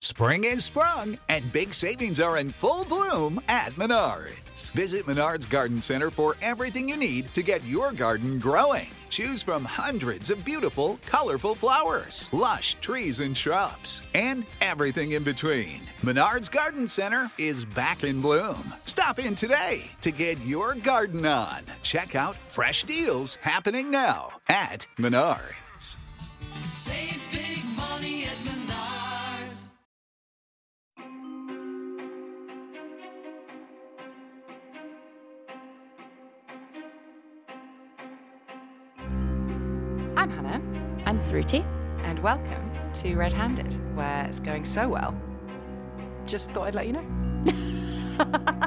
Spring is sprung, and big savings are in full bloom at Menards. Visit Menards Garden Center for everything you need to get your garden growing. Choose from hundreds of beautiful, colorful flowers, lush trees and shrubs, and everything in between. Menards Garden Center is back in bloom. Stop in today to get your garden on. Check out fresh deals happening now at Menards. Save big money at Menards. I'm Hannah. I'm Sruti. And welcome to Red Handed, where it's going so well. Just thought I'd let you know.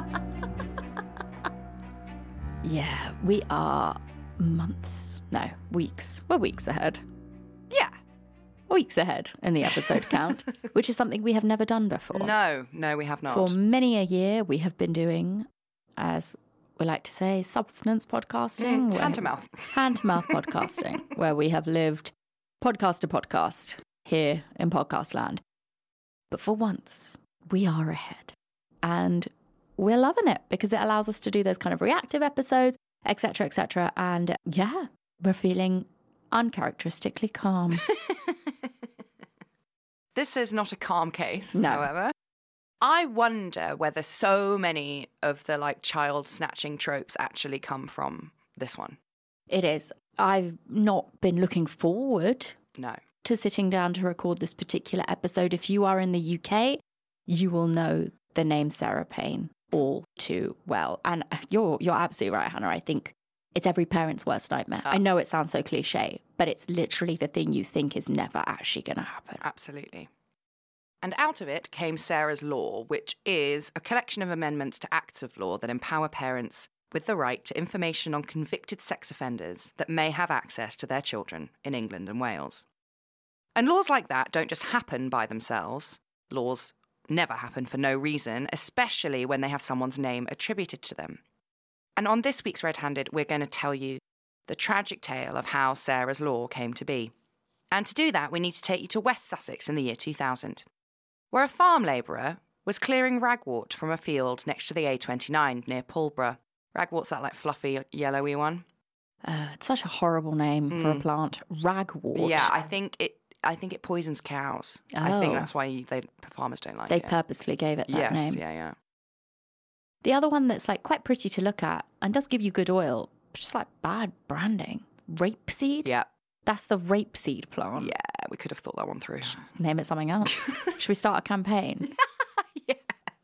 Yeah, we are weeks. We're weeks ahead. Yeah. Weeks ahead in the episode count, which is something we have never done before. No, we have not. For many a year, we have been doing, as we like to say, substance podcasting. Hand-to-mouth. Hand-to-mouth podcasting, where we have lived podcast to podcast here in podcast land. But for once, we are ahead. And we're loving it because it allows us to do those kind of reactive episodes, etc., etc. And yeah, we're feeling uncharacteristically calm. This is not a calm case, No. however. I wonder whether so many of the child snatching tropes actually come from this one. It is. I've not been looking forward No. to sitting down to record this particular episode. If you are in the UK, you will know the name Sarah Payne all too well. And you're absolutely right, Hannah. I think it's every parent's worst nightmare. I know it sounds so cliche, but it's literally the thing you think is never actually going to happen. Absolutely. And out of it came Sarah's Law, which is a collection of amendments to acts of law that empower parents with the right to information on convicted sex offenders that may have access to their children in England and Wales. And laws like that don't just happen by themselves. Laws never happen for no reason, especially when they have someone's name attributed to them. And on this week's Red Handed, we're going to tell you the tragic tale of how Sarah's Law came to be. And to do that, we need to take you to West Sussex in the year 2000, where a farm labourer was clearing ragwort from a field next to the A29 near Pulborough. Ragwort's that fluffy, yellowy one. It's such a horrible name for a plant. Ragwort. Yeah, I think it poisons cows. I think that's why farmers don't like it. They purposefully gave it that name. Yes, yeah. The other one that's quite pretty to look at and does give you good oil, but just bad branding. Rapeseed? Yeah. That's the rapeseed plant. Yeah, we could have thought that one through. Name it something else. Should we start a campaign? Yeah.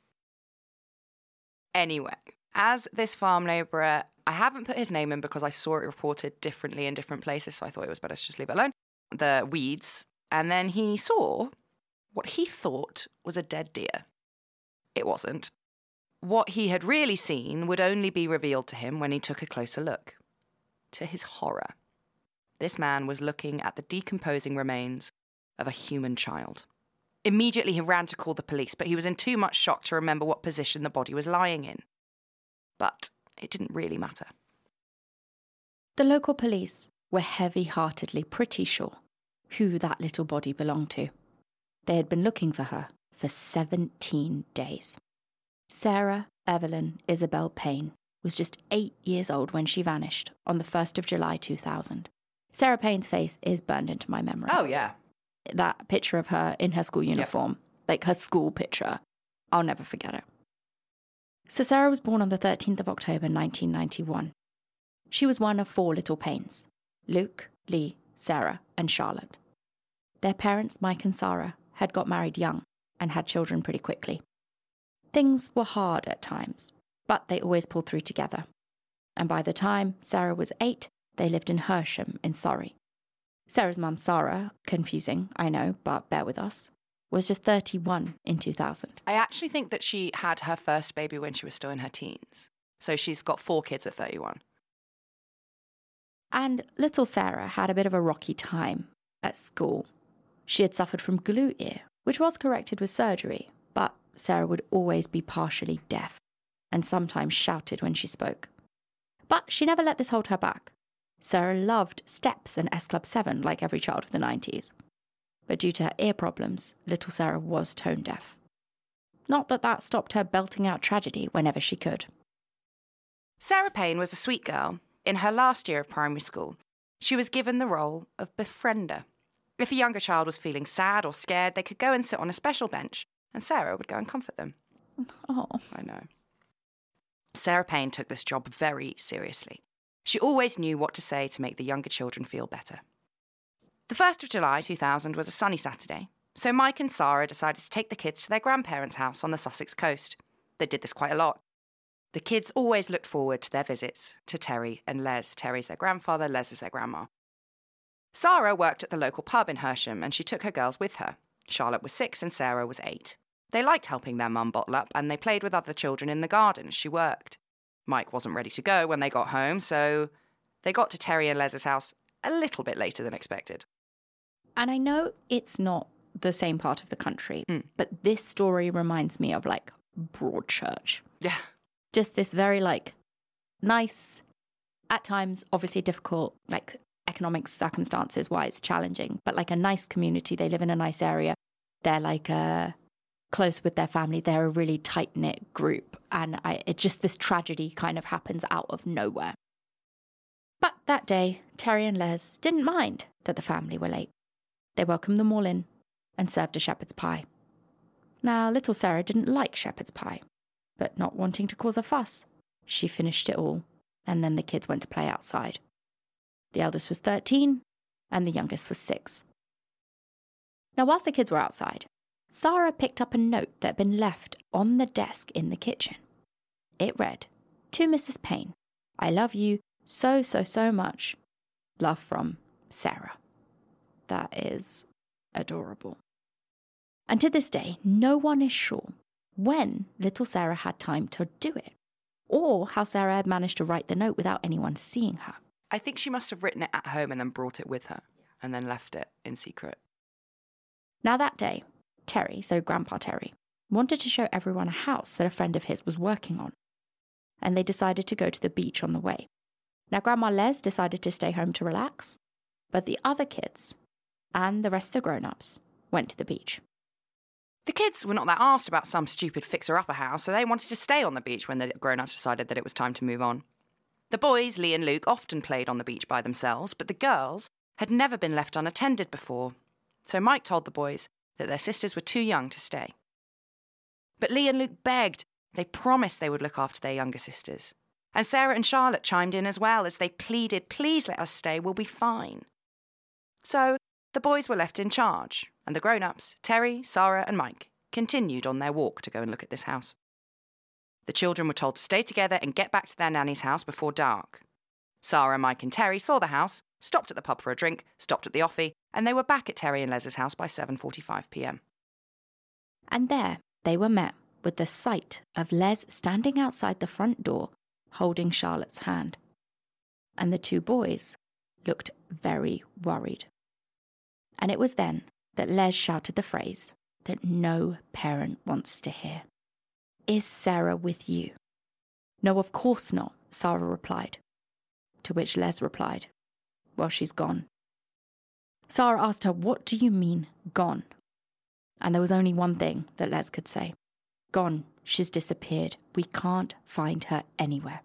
Anyway, as this farm labourer, I haven't put his name in because I saw it reported differently in different places, so I thought it was better to just leave it alone. The weeds, and then he saw what he thought was a dead deer. It wasn't. What he had really seen would only be revealed to him when he took a closer look. To his horror, this man was looking at the decomposing remains of a human child. Immediately he ran to call the police, but he was in too much shock to remember what position the body was lying in. But it didn't really matter. The local police were heavy-heartedly pretty sure who that little body belonged to. They had been looking for her for 17 days. Sarah Evelyn Isabel Payne was just 8 years old when she vanished on the 1st of July 2000. Sarah Payne's face is burned into my memory. Oh, yeah. That picture of her in her school uniform, her school picture, I'll never forget it. So Sarah was born on the 13th of October 1991. She was one of 4 little Paynes: Luke, Lee, Sarah, and Charlotte. Their parents, Mike and Sarah, had got married young and had children pretty quickly. Things were hard at times, but they always pulled through together. And by the time Sarah was 8, they lived in Hersham in Surrey. Sarah's mum, Sarah, confusing, I know, but bear with us, was just 31 in 2000. I actually think that she had her first baby when she was still in her teens. So she's got 4 kids at 31. And little Sarah had a bit of a rocky time at school. She had suffered from glue ear, which was corrected with surgery, but Sarah would always be partially deaf and sometimes shouted when she spoke. But she never let this hold her back. Sarah loved Steps and S Club 7 like every child of the 90s. but due to her ear problems, little Sarah was tone deaf. Not that that stopped her belting out tragedy whenever she could. Sarah Payne was a sweet girl. In her last year of primary school, she was given the role of befriender. If a younger child was feeling sad or scared, they could go and sit on a special bench, and Sarah would go and comfort them. Oh. I know. Sarah Payne took this job very seriously. She always knew what to say to make the younger children feel better. The 1st of July 2000 was a sunny Saturday, so Mike and Sarah decided to take the kids to their grandparents' house on the Sussex coast. They did this quite a lot. The kids always looked forward to their visits to Terry and Les. Terry's their grandfather, Les is their grandma. Sarah worked at the local pub in Hersham, and she took her girls with her. Charlotte was 6 and Sarah was 8. They liked helping their mum bottle up, and they played with other children in the garden as she worked. Mike wasn't ready to go when they got home, so they got to Terry and Les's house a little bit later than expected. And I know it's not the same part of the country, but this story reminds me of, like, Broadchurch. Yeah. Just this very, like, nice, at times obviously difficult, like, economic circumstances-wise challenging, but, like, a nice community. They live in a nice area. They're, like, close with their family. They're a really tight-knit group. And it just, this tragedy kind of happens out of nowhere. But that day, Terry and Les didn't mind that the family were late. They welcomed them all in and served a shepherd's pie. Now, little Sarah didn't like shepherd's pie, but not wanting to cause a fuss, she finished it all, and then the kids went to play outside. The eldest was 13, and the youngest was 6. Now, whilst the kids were outside, Sarah picked up a note that had been left on the desk in the kitchen. It read, "To Mrs. Payne, I love you so, so, so much. Love from Sarah." That is adorable. And to this day, no one is sure when little Sarah had time to do it, or how Sarah had managed to write the note without anyone seeing her. I think she must have written it at home and then brought it with her, and then left it in secret. Now that day, Terry, so Grandpa Terry, wanted to show everyone a house that a friend of his was working on, and they decided to go to the beach on the way. Now Grandma Les decided to stay home to relax, but the other kids, and the rest of the grown-ups, went to the beach. The kids were not that arsed about some stupid fixer-upper house, so they wanted to stay on the beach when the grown-ups decided that it was time to move on. The boys, Lee and Luke, often played on the beach by themselves, but the girls had never been left unattended before, so Mike told the boys that their sisters were too young to stay. But Lee and Luke begged. They promised they would look after their younger sisters. And Sarah and Charlotte chimed in as well as they pleaded, "Please let us stay, we'll be fine." So the boys were left in charge, and the grown-ups, Terry, Sarah and Mike, continued on their walk to go and look at this house. The children were told to stay together and get back to their nanny's house before dark. Sarah, Mike and Terry saw the house, stopped at the pub for a drink, stopped at the offie, and they were back at Terry and Les's house by 7:45 p.m. And there they were met with the sight of Les standing outside the front door holding Charlotte's hand. And the two boys looked very worried. And it was then that Les shouted the phrase that no parent wants to hear. "Is Sarah with you?" "No, of course not," Sarah replied. To which Les replied, "Well, she's gone." Sarah asked her, "What do you mean, gone?" And there was only one thing that Les could say. "Gone. She's disappeared. We can't find her anywhere."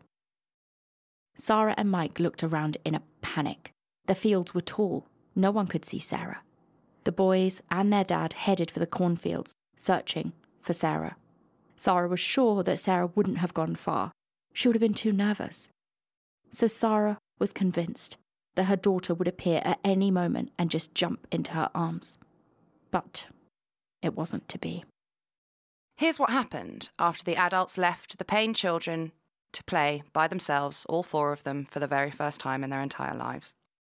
Sarah and Mike looked around in a panic. The fields were tall. No one could see Sarah. The boys and their dad headed for the cornfields, searching for Sarah. Sarah was sure that Sarah wouldn't have gone far. She would have been too nervous. So Sarah was convinced that her daughter would appear at any moment and just jump into her arms. But it wasn't to be. Here's what happened after the adults left the Payne children to play by themselves, all 4 of them, for the very first time in their entire lives.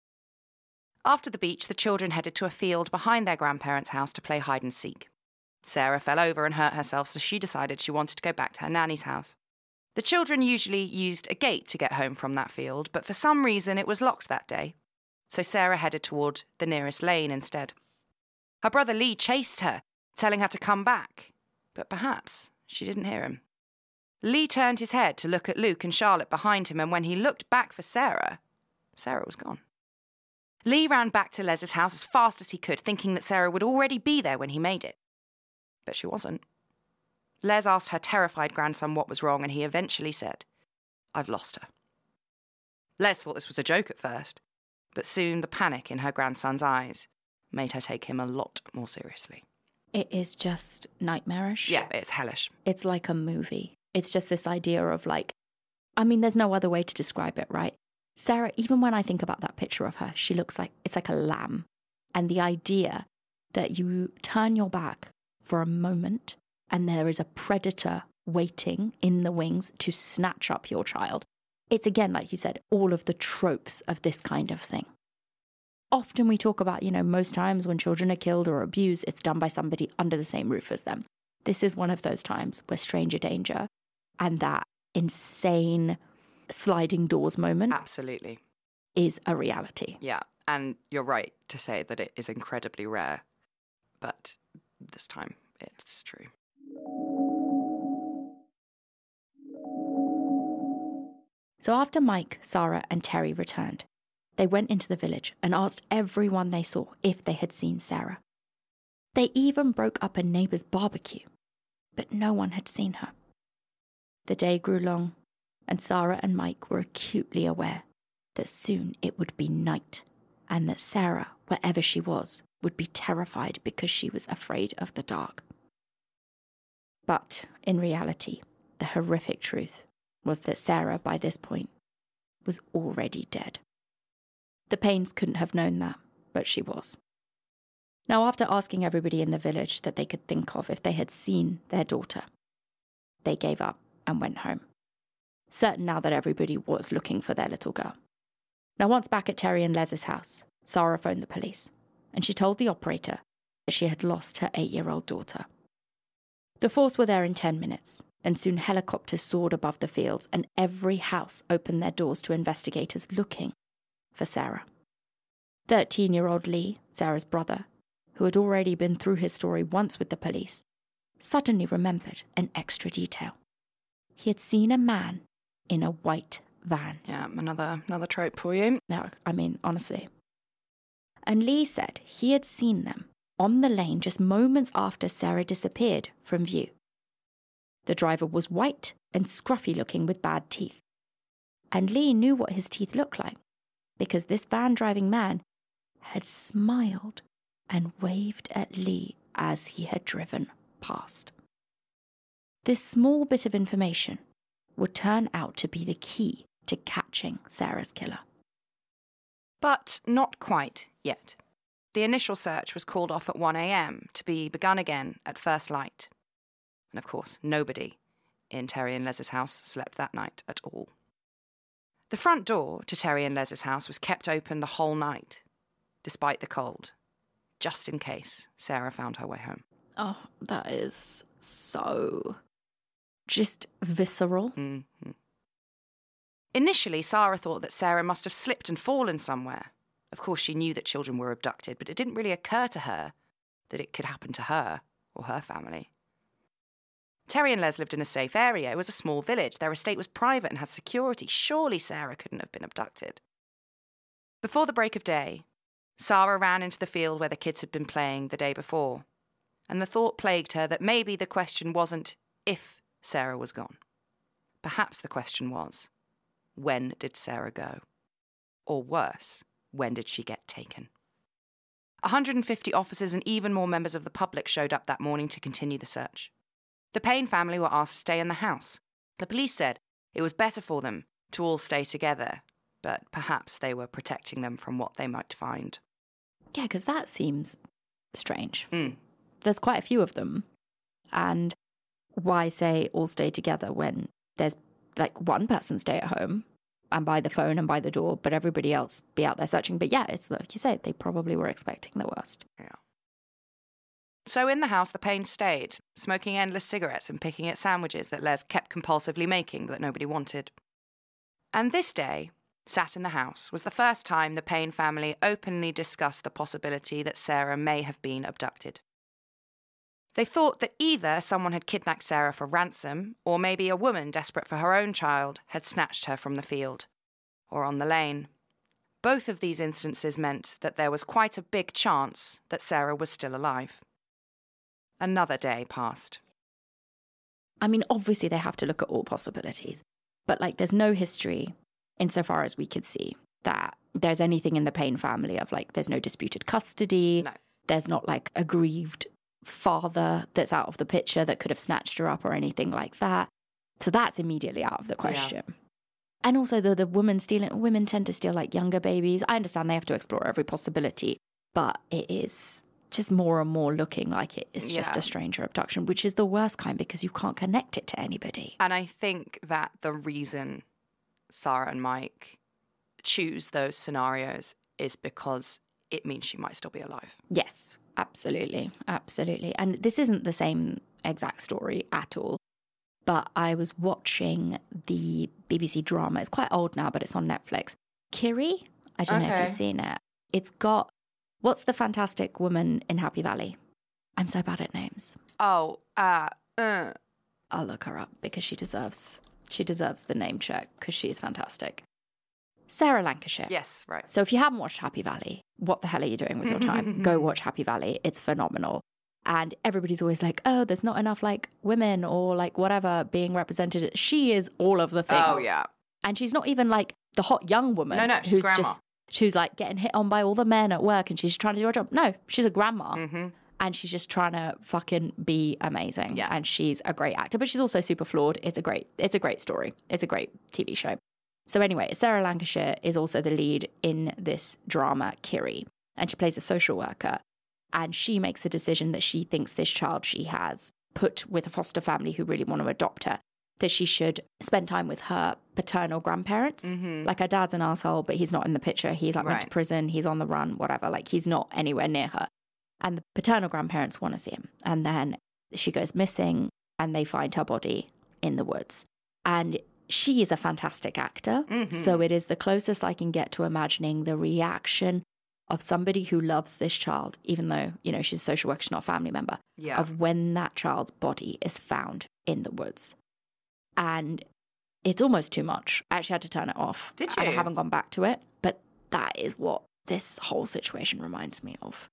After the beach, the children headed to a field behind their grandparents' house to play hide and seek. Sarah fell over and hurt herself, so she decided she wanted to go back to her nanny's house. The children usually used a gate to get home from that field, but for some reason it was locked that day, so Sarah headed toward the nearest lane instead. Her brother Lee chased her, telling her to come back, but perhaps she didn't hear him. Lee turned his head to look at Luke and Charlotte behind him, and when he looked back for Sarah, Sarah was gone. Lee ran back to Les's house as fast as he could, thinking that Sarah would already be there when he made it. But she wasn't. Les asked her terrified grandson what was wrong, and he eventually said, "I've lost her." Les thought this was a joke at first, but soon the panic in her grandson's eyes made her take him a lot more seriously. It is just nightmarish. Yeah, it's hellish. It's like a movie. It's just this idea of there's no other way to describe it, right? Sarah, even when I think about that picture of her, she looks it's like a lamb. And the idea that you turn your back for a moment and there is a predator waiting in the wings to snatch up your child. It's, again, like you said, all of the tropes of this kind of thing. Often we talk about, most times when children are killed or abused, it's done by somebody under the same roof as them. This is one of those times where stranger danger and that insane sliding doors moment Absolutely. is a reality. Yeah, and you're right to say that it is incredibly rare, but this time it's true. So after Mike, Sarah, and Terry returned, they went into the village and asked everyone they saw if they had seen Sarah. They even broke up a neighbour's barbecue, but no one had seen her. The day grew long, and Sarah and Mike were acutely aware that soon it would be night, and that Sarah, wherever she was, would be terrified because she was afraid of the dark. But in reality, the horrific truth was that Sarah, by this point, was already dead. The Paynes couldn't have known that, but she was. Now, after asking everybody in the village that they could think of if they had seen their daughter, they gave up and went home, certain now that everybody was looking for their little girl. Now, once back at Terry and Les's house, Sarah phoned the police, and she told the operator that she had lost her 8-year-old daughter. The force were there in 10 minutes, and soon helicopters soared above the fields, and every house opened their doors to investigators looking for Sarah. 13-year-old Lee, Sarah's brother, who had already been through his story once with the police, suddenly remembered an extra detail. He had seen a man in a white van. Yeah, another trope for you. No, honestly. And Lee said he had seen them on the lane just moments after Sarah disappeared from view. The driver was white and scruffy looking with bad teeth. And Lee knew what his teeth looked like, because this van-driving man had smiled and waved at Lee as he had driven past. This small bit of information would turn out to be the key to catching Sarah's killer. But not quite yet. The initial search was called off at 1 a.m. to be begun again at first light. And of course, nobody in Terry and Les's house slept that night at all. The front door to Terry and Les's house was kept open the whole night, despite the cold, just in case Sarah found her way home. Oh, that is so just visceral. Mm-hmm. Initially, Sarah thought that Sarah must have slipped and fallen somewhere. Of course, she knew that children were abducted, but it didn't really occur to her that it could happen to her or her family. Terry and Les lived in a safe area. It was a small village. Their estate was private and had security. Surely Sarah couldn't have been abducted. Before the break of day, Sarah ran into the field where the kids had been playing the day before, and the thought plagued her that maybe the question wasn't if Sarah was gone. Perhaps the question was, when did Sarah go? Or worse, when did she get taken? 150 officers and even more members of the public showed up that morning to continue the search. The Payne family were asked to stay in the house. The police said it was better for them to all stay together, but perhaps they were protecting them from what they might find. Yeah, because that seems strange. Mm. There's quite a few of them. And why say all stay together when there's one person stay at home and by the phone and by the door, but everybody else be out there searching? But yeah, it's like you say, they probably were expecting the worst. Yeah. So in the house, the Paynes stayed, smoking endless cigarettes and picking at sandwiches that Les kept compulsively making that nobody wanted. And this day, sat in the house, was the first time the Payne family openly discussed the possibility that Sarah may have been abducted. They thought that either someone had kidnapped Sarah for ransom, or maybe a woman desperate for her own child had snatched her from the field or on the lane. Both of these instances meant that there was quite a big chance that Sarah was still alive. Another day passed. I mean, obviously they have to look at all possibilities, but like there's no history, insofar as we could see, that there's anything in the Payne family of like there's no disputed custody. No. There's not like a grieved father that's out of the picture that could have snatched her up or anything like that. So that's immediately out of the question. Yeah. And also the women tend to steal like younger babies. I understand they have to explore every possibility, but it is just more and more looking like it is just a stranger abduction, which is the worst kind because you can't connect it to anybody. And I think that the reason Sarah and Mike choose those scenarios is because it means she might still be alive. Yes, absolutely. Absolutely. And this isn't the same exact story at all. But I was watching the BBC drama. It's quite old now, but it's on Netflix. Kiri? I don't know if you've seen it. It's got, what's the fantastic woman in Happy Valley? I'm so bad at names. I'll look her up because she deserves the name check because she is fantastic. Sarah Lancashire. Yes, right. So if you haven't watched Happy Valley, what the hell are you doing with your time? Go watch Happy Valley. It's phenomenal. And everybody's always like, oh, there's not enough like women or like whatever being represented. She is all of the things. Oh, yeah. And she's not even like the hot young woman. No, she's grandma. Who's like getting hit on by all the men at work and she's trying to do her job. No, she's a grandma. Mm-hmm. And she's just trying to fucking be amazing. Yeah. And she's a great actor, but she's also super flawed. It's a great story. It's a great TV show. So anyway, Sarah Lancashire is also the lead in this drama, Kiri. And she plays a social worker. And she makes a decision that she thinks this child she has put with a foster family who really want to adopt her, that she should spend time with her paternal grandparents. Mm-hmm. Like her dad's an asshole, but he's not in the picture. He's like went to prison. He's on the run, whatever. Like he's not anywhere near her. And the paternal grandparents want to see him. And then she goes missing and they find her body in the woods. And she is a fantastic actor. Mm-hmm. So it is the closest I can get to imagining the reaction of somebody who loves this child, even though, you know, she's a social worker, she's not a family member, of when that child's body is found in the woods. And it's almost too much. I actually had to turn it off. Did you? And I haven't gone back to it, but that is what this whole situation reminds me of.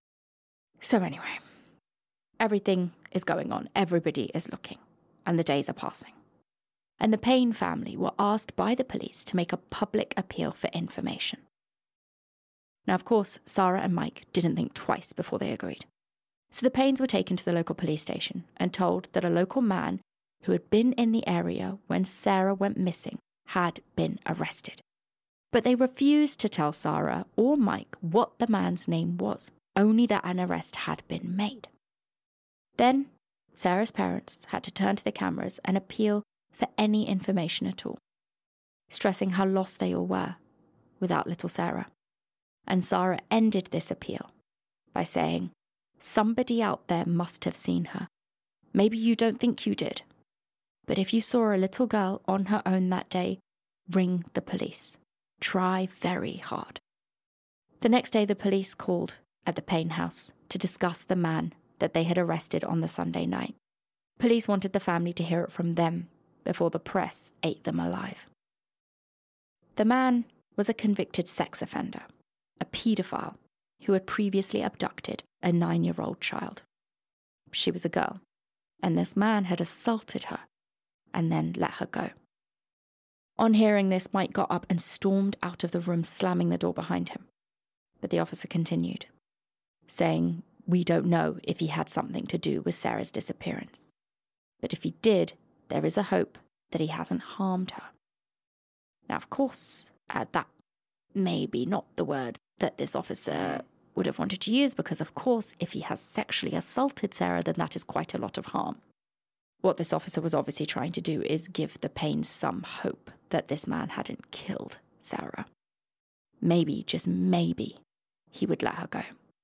So anyway, everything is going on. Everybody is looking, and the days are passing. And the Payne family were asked by the police to make a public appeal for information. Now, of course, Sarah and Mike didn't think twice before they agreed. So the Paynes were taken to the local police station and told that a local man who had been in the area when Sarah went missing had been arrested. But they refused to tell Sarah or Mike what the man's name was, only that an arrest had been made. Then Sarah's parents had to turn to the cameras and appeal for any information at all, stressing how lost they all were without little Sarah. And Sarah ended this appeal by saying, "Somebody out there must have seen her. Maybe you don't think you did. But if you saw a little girl on her own that day, ring the police. Try very hard." The next day, the police called at the Payne house to discuss the man that they had arrested on the Sunday night. Police wanted the family to hear it from them before the press ate them alive. The man was a convicted sex offender, a paedophile who had previously abducted a 9-year-old child. She was a girl, and this man had assaulted her and then let her go. On hearing this, Mike got up and stormed out of the room, slamming the door behind him. But the officer continued, saying, "We don't know if he had something to do with Sarah's disappearance. But if he did, there is a hope that he hasn't harmed her." Now, of course, that may be not the word that this officer would have wanted to use, because, of course, if he has sexually assaulted Sarah, then that is quite a lot of harm. What this officer was obviously trying to do is give the Paynes some hope that this man hadn't killed Sarah. Maybe, just maybe, he would let her go.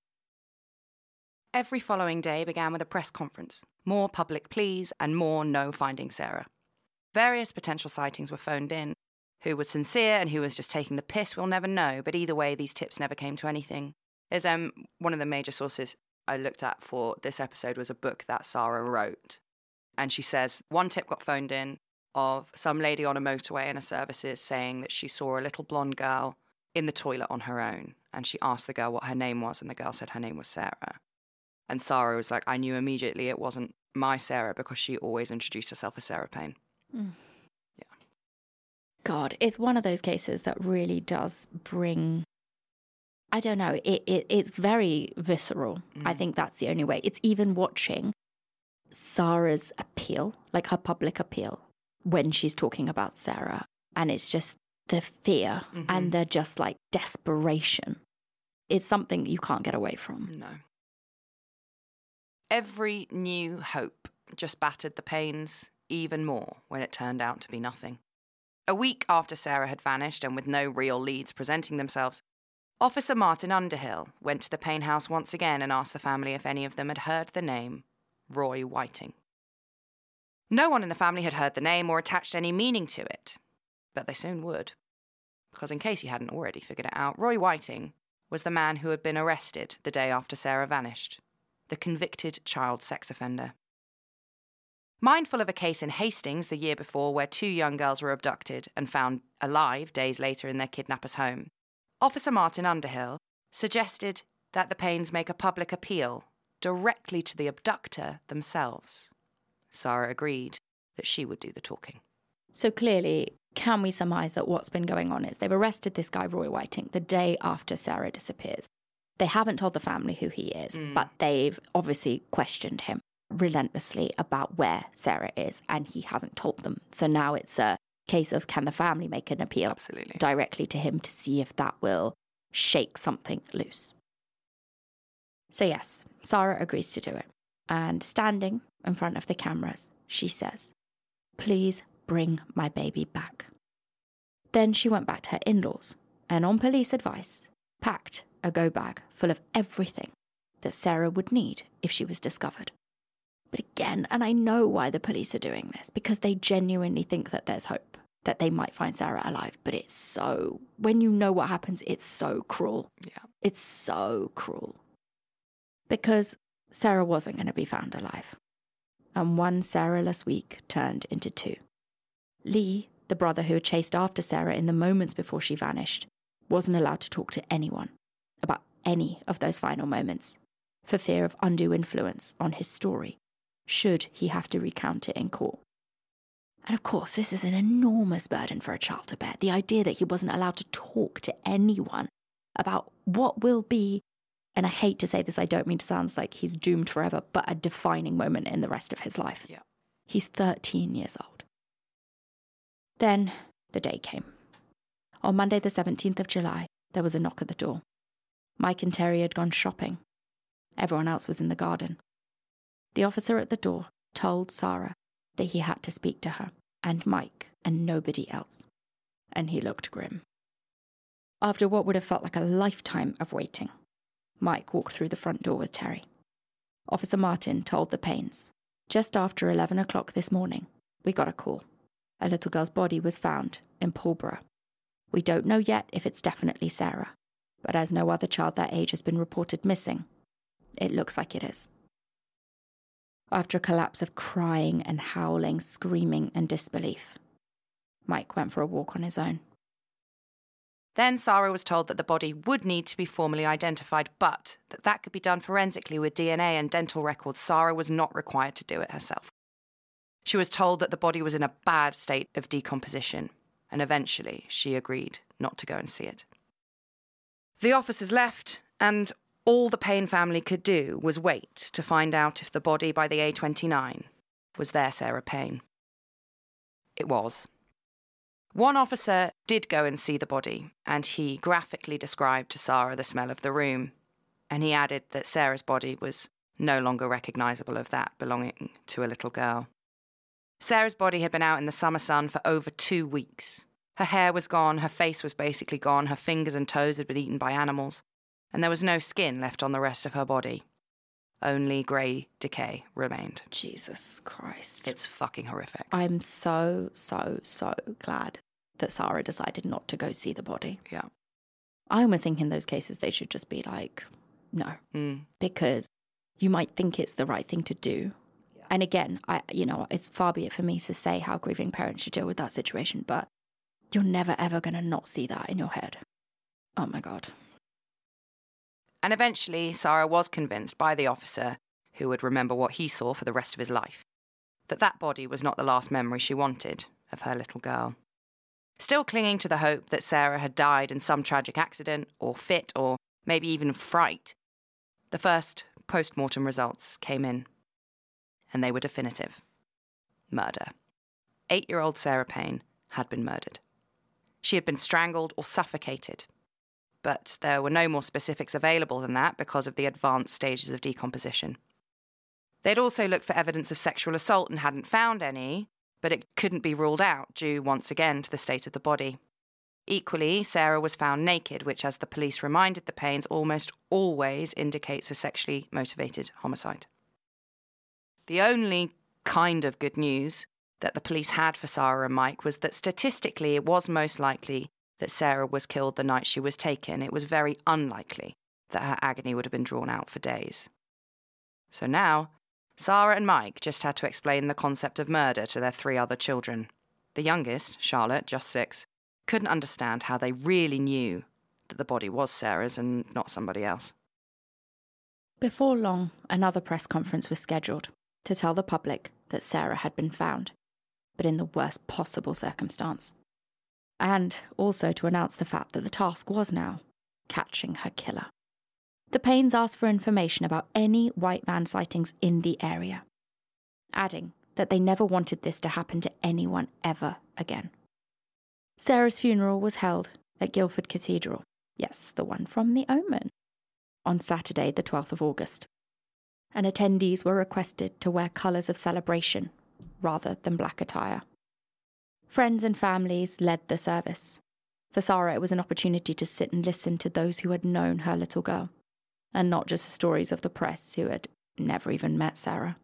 Every following day began with a press conference, more public pleas, and more no finding Sarah. Various potential sightings were phoned in. Who was sincere and who was just taking the piss, we'll never know, but either way, these tips never came to anything. There's one of the major sources I looked at for this episode was a book that Sarah wrote. And she says one tip got phoned in of some lady on a motorway in her services saying that she saw a little blonde girl in the toilet on her own. And she asked the girl what her name was, and the girl said her name was Sarah. And Sarah was like, I knew immediately it wasn't my Sarah because she always introduced herself as Sarah Payne. Mm. Yeah. God, it's one of those cases that really does bring... I don't know, it's very visceral. I think that's the only way. It's even watching Sarah's appeal, like her public appeal, when she's talking about Sarah. And it's just the fear and the just like desperation. It's something you can't get away from. No. Every new hope just battered the Paynes even more when it turned out to be nothing. A week after Sarah had vanished and with no real leads presenting themselves, Officer Martin Underhill went to the Payne house once again and asked the family if any of them had heard the name Roy Whiting. No one in the family had heard the name or attached any meaning to it, but they soon would. Because in case you hadn't already figured it out, Roy Whiting was the man who had been arrested the day after Sarah vanished, the convicted child sex offender. Mindful of a case in Hastings the year before where 2 young girls were abducted and found alive days later in their kidnapper's home, Officer Martin Underhill suggested that the Paynes make a public appeal directly to the abductor themselves. Sarah agreed that she would do the talking. So clearly, can we surmise that what's been going on is they've arrested this guy, Roy Whiting, the day after Sarah disappears. They haven't told the family who he is, but they've obviously questioned him relentlessly about where Sarah is, and he hasn't told them. So now it's a case of, can the family make an appeal Absolutely. directly to him to see if that will shake something loose? So yes, Sarah agrees to do it. And standing in front of the cameras, she says, "Please bring my baby back." Then she went back to her in-laws and, on police advice, packed a go bag full of everything that Sarah would need if she was discovered. But again, and I know why the police are doing this, because they genuinely think that there's hope, that they might find Sarah alive. But it's so, when you know what happens, it's so cruel. Yeah. It's so cruel. Because Sarah wasn't going to be found alive. And one Sarah-less week turned into 2. Lee, the brother who had chased after Sarah in the moments before she vanished, wasn't allowed to talk to anyone about any of those final moments for fear of undue influence on his story, should he have to recount it in court. And of course, this is an enormous burden for a child to bear. The idea that he wasn't allowed to talk to anyone about what will be, and I hate to say this, I don't mean to sound like he's doomed forever, but a defining moment in the rest of his life. Yeah. He's 13 years old. Then the day came. On Monday the 17th of July, there was a knock at the door. Mike and Terry had gone shopping. Everyone else was in the garden. The officer at the door told Sarah that he had to speak to her, and Mike, and nobody else. And he looked grim. After what would have felt like a lifetime of waiting, Mike walked through the front door with Terry. Officer Martin told the Paynes, "Just after 11 o'clock this morning, we got a call. A little girl's body was found in Pulborough. We don't know yet if it's definitely Sarah, but as no other child that age has been reported missing, it looks like it is." After a collapse of crying and howling, screaming and disbelief, Mike went for a walk on his own. Then Sarah was told that the body would need to be formally identified, but that could be done forensically with DNA and dental records. Sarah was not required to do it herself. She was told that the body was in a bad state of decomposition, and eventually she agreed not to go and see it. The officers left, and all the Payne family could do was wait to find out if the body by the A29 was their Sarah Payne. It was. One officer did go and see the body, and he graphically described to Sarah the smell of the room, and he added that Sarah's body was no longer recognisable of that belonging to a little girl. Sarah's body had been out in the summer sun for over 2 weeks. Her hair was gone, her face was basically gone, her fingers and toes had been eaten by animals, and there was no skin left on the rest of her body. Only grey decay remained. Jesus Christ. It's fucking horrific. I'm so glad that Sarah decided not to go see the body. Yeah. I almost think in those cases they should just be like, no. Because you might think it's the right thing to do. Yeah. And again, it's far be it for me to say how grieving parents should deal with that situation, but you're never ever going to not see that in your head. Oh my God. And eventually, Sarah was convinced by the officer, who would remember what he saw for the rest of his life, that that body was not the last memory she wanted of her little girl. Still clinging to the hope that Sarah had died in some tragic accident, or fit, or maybe even fright, the first post-mortem results came in, and they were definitive. Murder. 8-year-old Sarah Payne had been murdered. She had been strangled or suffocated, but there were no more specifics available than that because of the advanced stages of decomposition. They'd also looked for evidence of sexual assault and hadn't found any, but it couldn't be ruled out due once again to the state of the body. Equally, Sarah was found naked, which, as the police reminded the Paynes, almost always indicates a sexually motivated homicide. The only kind of good news that the police had for Sarah and Mike was that statistically it was most likely that Sarah was killed the night she was taken. It was very unlikely that her agony would have been drawn out for days. So now, Sarah and Mike just had to explain the concept of murder to their 3 other children. The youngest, Charlotte, just 6, couldn't understand how they really knew that the body was Sarah's and not somebody else. Before long, another press conference was scheduled to tell the public that Sarah had been found, but in the worst possible circumstance. And also to announce the fact that the task was now catching her killer. The Paynes asked for information about any white van sightings in the area, adding that they never wanted this to happen to anyone ever again. Sarah's funeral was held at Guildford Cathedral, yes, the one from The Omen, on Saturday the 12th of August. And attendees were requested to wear colours of celebration rather than black attire. Friends and families led the service. For Sarah, it was an opportunity to sit and listen to those who had known her little girl, and not just the stories of the press who had never even met Sarah.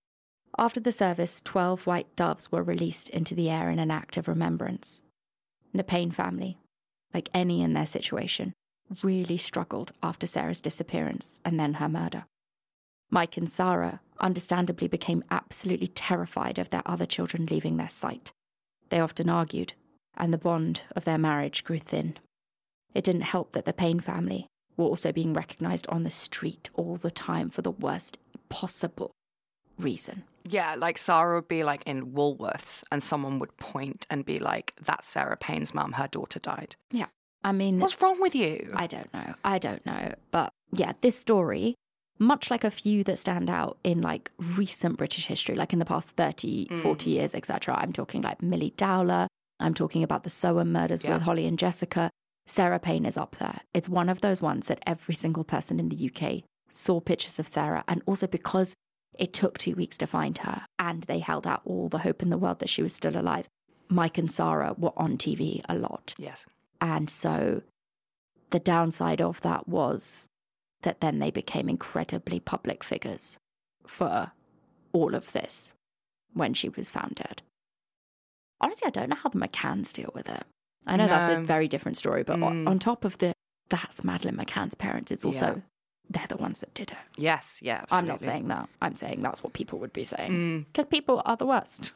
After the service, 12 white doves were released into the air in an act of remembrance. The Payne family, like any in their situation, really struggled after Sarah's disappearance and then her murder. Mike and Sarah understandably became absolutely terrified of their other children leaving their sight. They often argued, and the bond of their marriage grew thin. It didn't help that the Payne family were also being recognised on the street all the time for the worst possible reason. Yeah, like Sarah would be like in Woolworths and someone would point and be like, that's Sarah Payne's mum, her daughter died. Yeah, I mean... What's wrong with you? I don't know. But yeah, this story, much like a few that stand out in like recent British history, like in the past 30, 40 years, etc. I'm talking like Millie Dowler. I'm talking about the Soham murders with Holly and Jessica. Sarah Payne is up there. It's one of those ones that every single person in the UK saw pictures of Sarah, and also because it took 2 weeks to find her and they held out all the hope in the world that she was still alive. Mike and Sarah were on TV a lot. Yes. And so the downside of that was that then they became incredibly public figures for all of this when she was found dead. Honestly, I don't know how the McCanns deal with it. I know that's a very different story, but on top of that's Madeleine McCann's parents, it's also, they're the ones that did it. Yes, yeah, absolutely. I'm not saying that. I'm saying that's what people would be saying. Because people are the worst.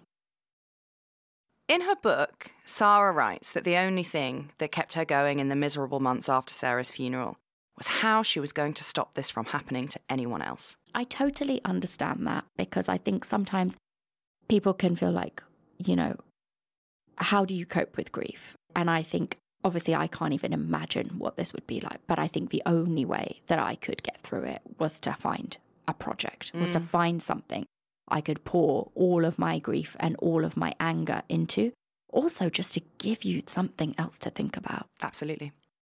In her book, Sarah writes that the only thing that kept her going in the miserable months after Sarah's funeral was how she was going to stop this from happening to anyone else. I totally understand that, because I think sometimes people can feel like, you know, how do you cope with grief? And I think, obviously, I can't even imagine what this would be like, but I think the only way that I could get through it was to find a project, was to find something I could pour all of my grief and all of my anger into, also just to give you something else to think about. Absolutely.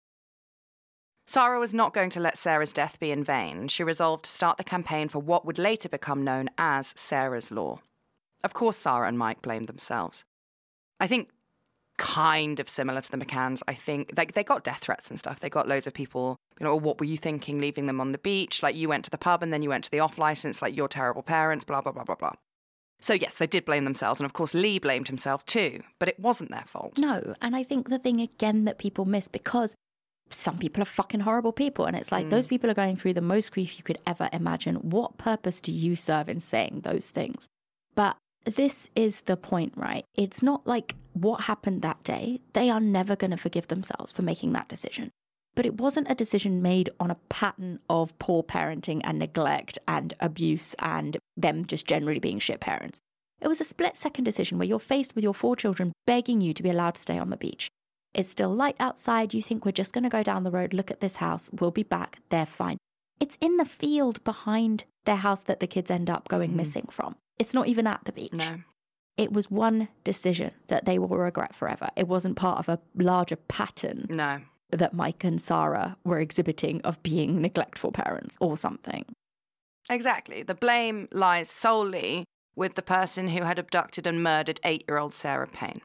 Sarah was not going to let Sarah's death be in vain. She resolved to start the campaign for what would later become known as Sarah's Law. Of course, Sarah and Mike blamed themselves. I think kind of similar to the McCanns. I think they got death threats and stuff. They got loads of people, you know, oh, what were you thinking leaving them on the beach? Like, you went to the pub and then you went to the off license, like, you're terrible parents, blah, blah, blah, blah, blah. So yes, they did blame themselves. And of course, Lee blamed himself too, but it wasn't their fault. No. And I think the thing again that people miss, because some people are fucking horrible people. And it's like, those people are going through the most grief you could ever imagine. What purpose do you serve in saying those things? But this is the point, right? It's not like what happened that day. They are never going to forgive themselves for making that decision. But it wasn't a decision made on a pattern of poor parenting and neglect and abuse and them just generally being shit parents. It was a split-second decision where you're faced with your 4 children begging you to be allowed to stay on the beach. It's still light outside. You think we're just going to go down the road, look at this house. We'll be back. They're fine. It's in the field behind their house that the kids end up going missing from. It's not even at the beach. No. It was one decision that they will regret forever. It wasn't part of a larger pattern No. that Mike and Sarah were exhibiting of being neglectful parents or something. Exactly. The blame lies solely with the person who had abducted and murdered 8-year-old Sarah Payne.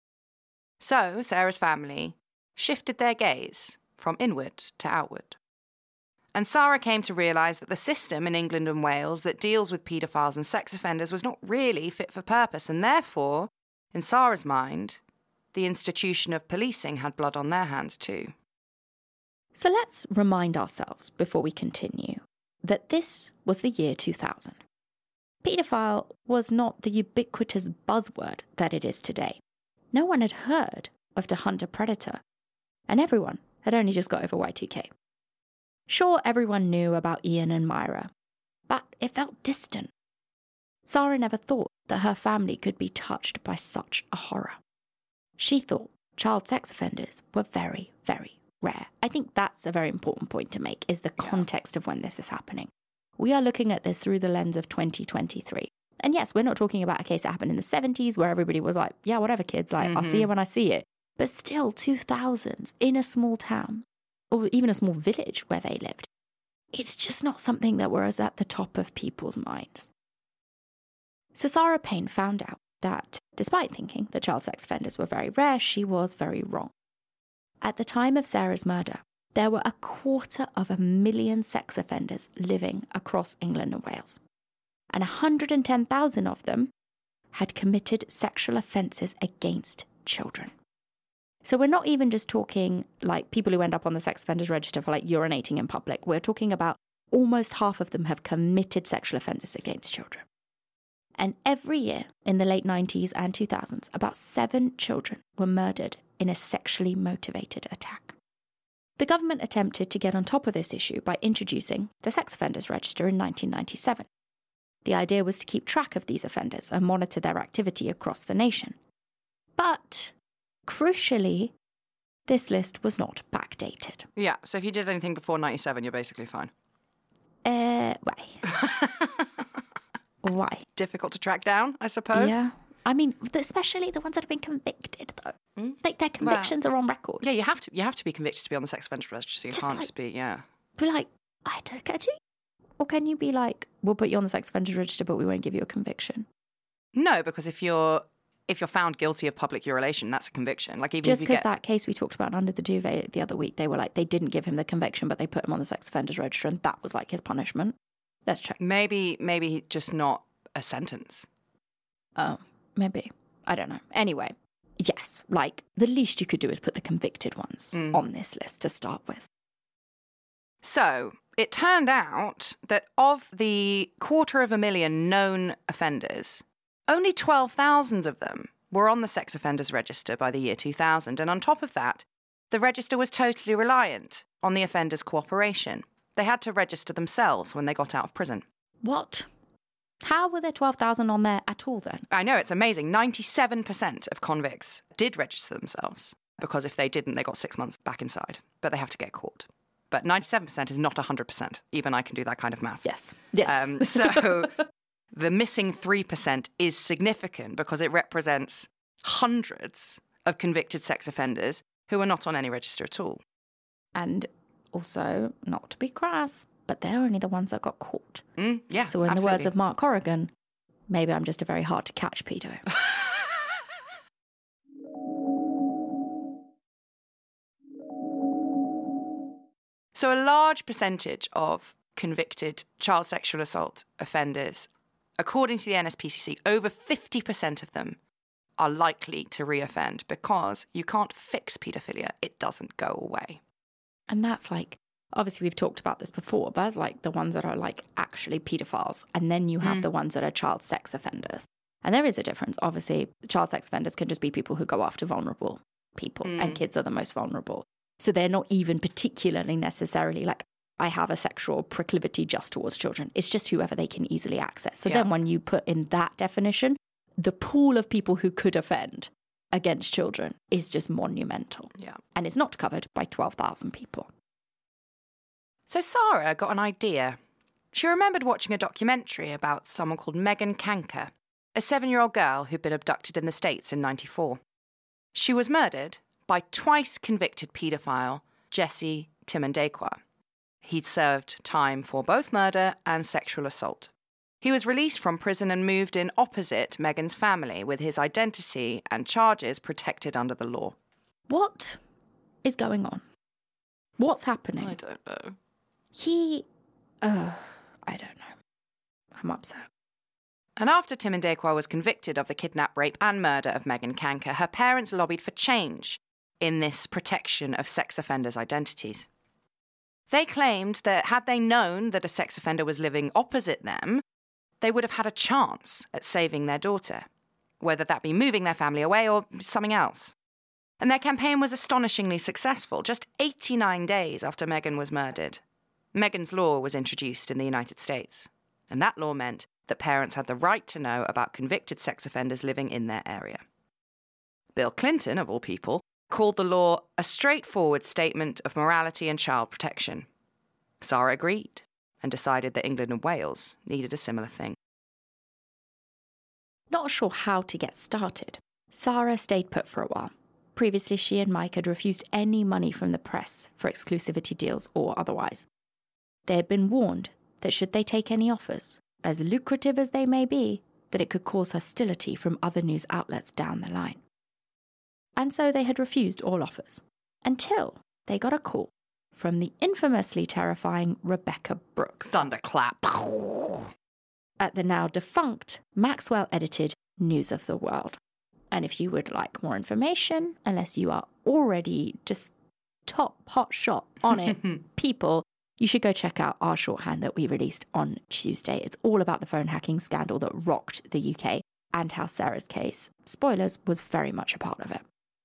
So Sarah's family shifted their gaze from inward to outward. And Sarah came to realise that the system in England and Wales that deals with paedophiles and sex offenders was not really fit for purpose, and therefore, in Sarah's mind, the institution of policing had blood on their hands too. So let's remind ourselves, before we continue, that this was the year 2000. Paedophile was not the ubiquitous buzzword that it is today. No one had heard of To Hunt a Predator, and everyone had only just got over Y2K. Sure, everyone knew about Ian and Myra, but it felt distant. Sarah never thought that her family could be touched by such a horror. She thought child sex offenders were very, very rare. I think that's a very important point to make, is the context of when this is happening. We are looking at this through the lens of 2023. And yes, we're not talking about a case that happened in the 70s where everybody was like, yeah, whatever, kids, like, I'll see it when I see it. But still, 2000s, in a small town, or even a small village where they lived, it's just not something that was at the top of people's minds. So Sarah Payne found out that, despite thinking that child sex offenders were very rare, she was very wrong. At the time of Sarah's murder, there were 250,000 sex offenders living across England and Wales, and 110,000 of them had committed sexual offences against children. So we're not even just talking like people who end up on the sex offenders register for like urinating in public. We're talking about almost half of them have committed sexual offences against children. And every year in the late 90s and 2000s, about 7 children were murdered in a sexually motivated attack. The government attempted to get on top of this issue by introducing the Sex Offenders Register in 1997. The idea was to keep track of these offenders and monitor their activity across the nation. But, crucially, this list was not backdated. Yeah, so if you did anything before 97, you're basically fine. Why? Why? Difficult to track down, I suppose. Yeah. I mean, especially the ones that have been convicted, though. Like, their convictions are on record. Yeah, you have to be convicted to be on the sex offenders register. You can't just be, Be like, I don't get you. Or can you be like, we'll put you on the sex offenders register, but we won't give you a conviction? No, because if you're found guilty of public urination, that's a conviction. Like, even just if because that case we talked about Under the Duvet the other week, they were like, they didn't give him the conviction, but they put him on the sex offenders register, and that was like his punishment. Let's check. Maybe just not a sentence. Oh, maybe. I don't know. Anyway, yes, like, the least you could do is put the convicted ones on this list to start with. So, it turned out that of the 250,000 known offenders, only 12,000 of them were on the sex offenders register by the year 2000. And on top of that, the register was totally reliant on the offenders' cooperation. They had to register themselves when they got out of prison. What? How were there 12,000 on there at all then? I know, it's amazing. 97% of convicts did register themselves, because if they didn't, they got 6 months back inside. But they have to get caught. But 97% is not 100%. Even I can do that kind of math. Yes. So the missing 3% is significant because it represents hundreds of convicted sex offenders who are not on any register at all. And also, not to be crass, but they're only the ones that got caught. Yeah, so in the words of Mark Corrigan, maybe I'm just a very hard to catch pedo. So a large percentage of convicted child sexual assault offenders, according to the NSPCC, over 50% of them are likely to reoffend because you can't fix paedophilia. It doesn't go away. And that's like, obviously we've talked about this before, but it's like the ones that are like actually paedophiles. And then you have the ones that are child sex offenders. And there is a difference. Obviously, child sex offenders can just be people who go after vulnerable people, and kids are the most vulnerable. So they're not even particularly necessarily like, I have a sexual proclivity just towards children. It's just whoever they can easily access. So then when you put in that definition, the pool of people who could offend against children is just monumental. Yeah. And it's not covered by 12,000 people. So Sarah got an idea. She remembered watching a documentary about someone called Megan Kanker, a 7-year-old girl who'd been abducted in the States in '94. She was murdered by twice convicted paedophile Jesse Timandekwa. He'd served time for both murder and sexual assault. He was released from prison and moved in opposite Megan's family, with his identity and charges protected under the law. What is going on? What's happening? I don't know. I don't know. I'm upset. And after Timandekwa was convicted of the kidnap, rape and murder of Megan Kanker, her parents lobbied for change in this protection of sex offenders' identities. They claimed that had they known that a sex offender was living opposite them, they would have had a chance at saving their daughter, whether that be moving their family away or something else. And their campaign was astonishingly successful. Just 89 days after Megan was murdered, Megan's Law was introduced in the United States. And that law meant that parents had the right to know about convicted sex offenders living in their area. Bill Clinton, of all people, called the law a straightforward statement of morality and child protection. Sarah agreed and decided that England and Wales needed a similar thing. Not sure how to get started, Sarah stayed put for a while. Previously, she and Mike had refused any money from the press for exclusivity deals or otherwise. They had been warned that should they take any offers, as lucrative as they may be, that it could cause hostility from other news outlets down the line. And so they had refused all offers, until they got a call from the infamously terrifying Rebekah Brooks Thunderclap. at the now defunct Maxwell-edited News of the World. And if you would like more information, unless you are already just top hot shot on it, people, you should go check out our shorthand that we released on Tuesday. It's all about the phone hacking scandal that rocked the UK and how Sarah's case, spoilers, was very much a part of it.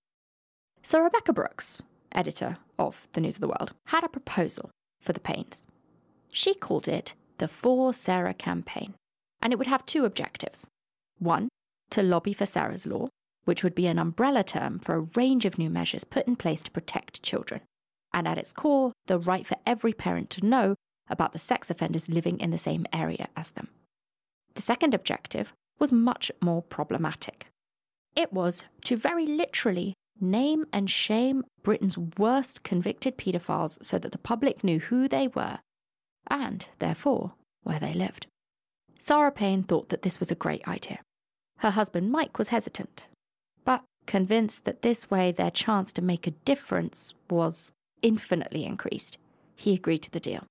So Rebekah Brooks, editor of the News of the World, had a proposal for the Paynes. She called it the For Sarah campaign, and it would have two objectives. One, to lobby for Sarah's Law, which would be an umbrella term for a range of new measures put in place to protect children, and at its core, the right for every parent to know about the sex offenders living in the same area as them. The second objective was much more problematic. It was to very literally name and shame Britain's worst convicted paedophiles so that the public knew who they were and, therefore, where they lived. Sarah Payne thought that this was a great idea. Her husband Mike was hesitant, but convinced that this way their chance to make a difference was infinitely increased, he agreed to the deal.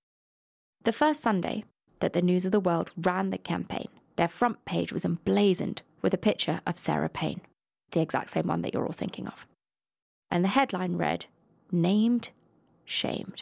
The first Sunday that the News of the World ran the campaign, their front page was emblazoned with a picture of Sarah Payne, the exact same one that you're all thinking of. And the headline read, "Named, Shamed."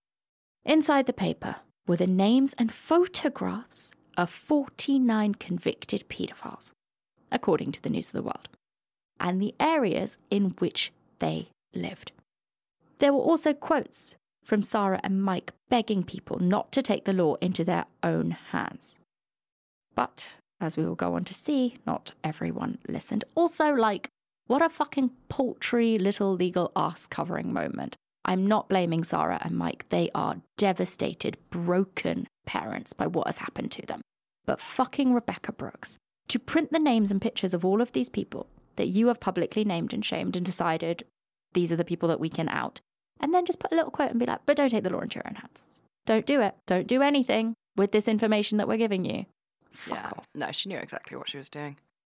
Inside the paper were the names and photographs of 49 convicted paedophiles, according to the News of the World, and the areas in which they lived. There were also quotes from Sarah and Mike begging people not to take the law into their own hands. But, as we will go on to see, not everyone listened. Also, what a fucking paltry little legal arse covering moment. I'm not blaming Sarah and Mike. They are devastated, broken parents by what has happened to them. But fucking Rebekah Brooks, to print the names and pictures of all of these people that you have publicly named and shamed and decided these are the people that we can out, and then just put a little quote and be like, but don't take the law into your own hands. Don't do it. Don't do anything with this information that we're giving you. Fuck off. No, she knew exactly what she was doing.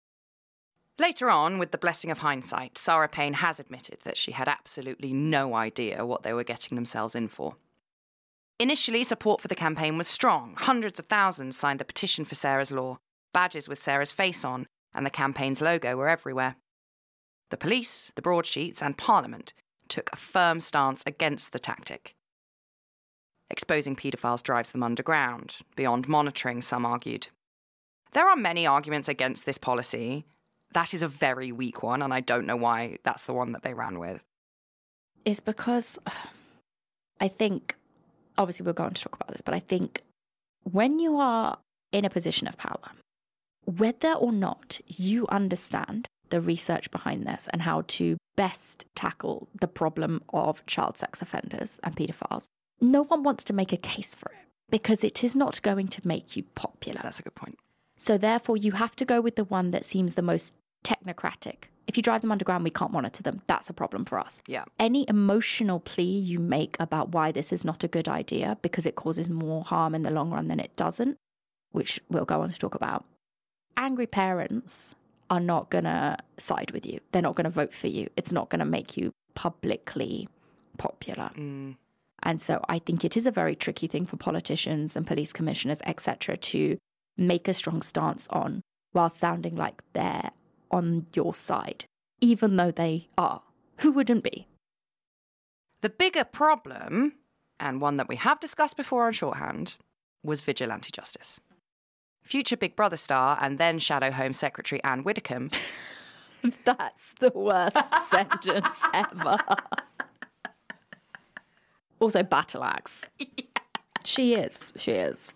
Later on, with the blessing of hindsight, Sarah Payne has admitted that she had absolutely no idea what they were getting themselves in for. Initially, support for the campaign was strong. Hundreds of thousands signed the petition for Sarah's Law. Badges with Sarah's face on and the campaign's logo were everywhere. The police, the broadsheets, and Parliament took a firm stance against the tactic. Exposing paedophiles drives them underground, beyond monitoring, some argued. There are many arguments against this policy. That is a very weak one, and I don't know why that's the one that they ran with. is because I think, obviously we're going to talk about this, but I think when you are in a position of power, whether or not you understand the research behind this and how to best tackle the problem of child sex offenders and paedophiles, no one wants to make a case for it because it is not going to make you popular. That's a good point. So therefore, you have to go with the one that seems the most technocratic. If you drive them underground, we can't monitor them. That's a problem for us. Yeah. Any emotional plea you make about why this is not a good idea because it causes more harm in the long run than it doesn't, which we'll go on to talk about, angry parents are not going to side with you. They're not going to vote for you. It's not going to make you publicly popular. And so I think it is a very tricky thing for politicians and police commissioners, etc., to make a strong stance on while sounding like they're on your side, even though they are. Who wouldn't be? The bigger problem, and one that we have discussed before on Shorthand, was vigilante justice. Future Big Brother star and then Shadow Home Secretary Anne Widdecombe. That's the worst sentence ever. Also, battle axe. Yeah. She is.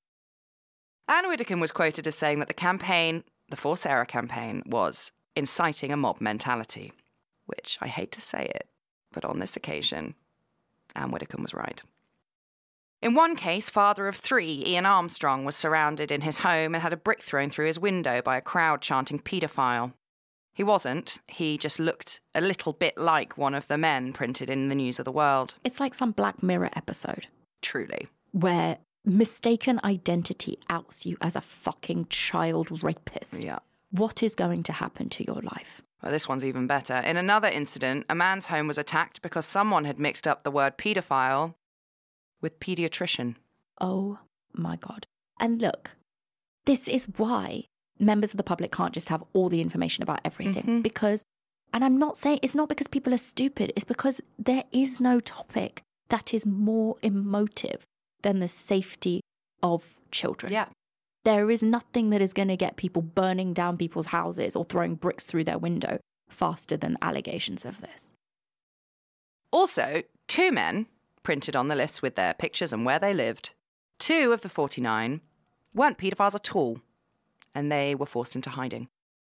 Anne Widdecombe was quoted as saying that the campaign, the For Sarah campaign, was inciting a mob mentality, which I hate to say it, but on this occasion, Anne Widdecombe was right. In one case, father of 3, Ian Armstrong, was surrounded in his home and had a brick thrown through his window by a crowd chanting paedophile. He wasn't. He just looked a little bit like one of the men printed in the News of the World. It's like some Black Mirror episode. Truly. Where mistaken identity outs you as a fucking child rapist. Yeah. What is going to happen to your life? Well, this one's even better. In another incident, a man's home was attacked because someone had mixed up the word paedophile with paediatrician. Oh my God. And look, this is why members of the public can't just have all the information about everything. Because, and I'm not saying, it's not because people are stupid, it's because there is no topic that is more emotive than the safety of children. Yeah. There is nothing that is going to get people burning down people's houses or throwing bricks through their window faster than allegations of this. Also, 2 men printed on the list with their pictures and where they lived. 2 of the 49 weren't paedophiles at all, and they were forced into hiding.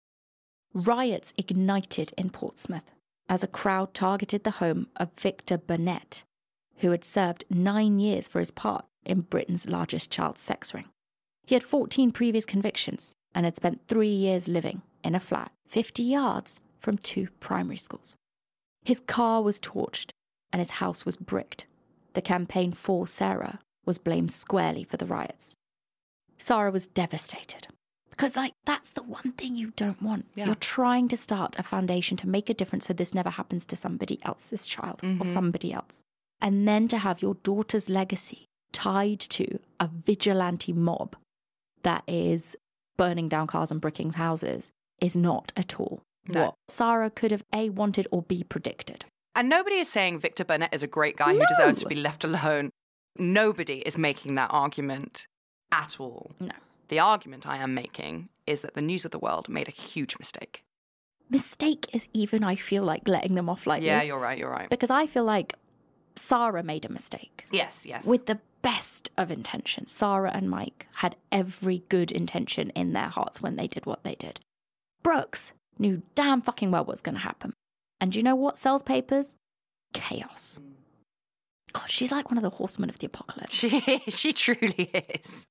Riots ignited in Portsmouth as a crowd targeted the home of Victor Burnett, who had served 9 years for his part in Britain's largest child sex ring. He had 14 previous convictions and had spent 3 years living in a flat 50 yards from 2 primary schools. His car was torched and his house was bricked. The campaign For Sarah was blamed squarely for the riots. Sarah was devastated because, that's the one thing you don't want. Yeah. You're trying to start a foundation to make a difference so this never happens to somebody else's child or somebody else. And then to have your daughter's legacy tied to a vigilante mob that is burning down cars and bricking houses is not at all what Sarah could have A, wanted or B, predicted. And nobody is saying Victor Burnett is a great guy who deserves to be left alone. Nobody is making that argument at all. No. The argument I am making is that the News of the World made a huge mistake. Mistake is even, I feel like, letting them off lightly. Yeah, you're right. Because I feel like Sarah made a mistake. Yes. With the best of intentions. Sarah and Mike had every good intention in their hearts when they did what they did. Brooks knew damn fucking well what's going to happen. And do you know what sells papers? Chaos. God, she's like one of the horsemen of the apocalypse. She truly is.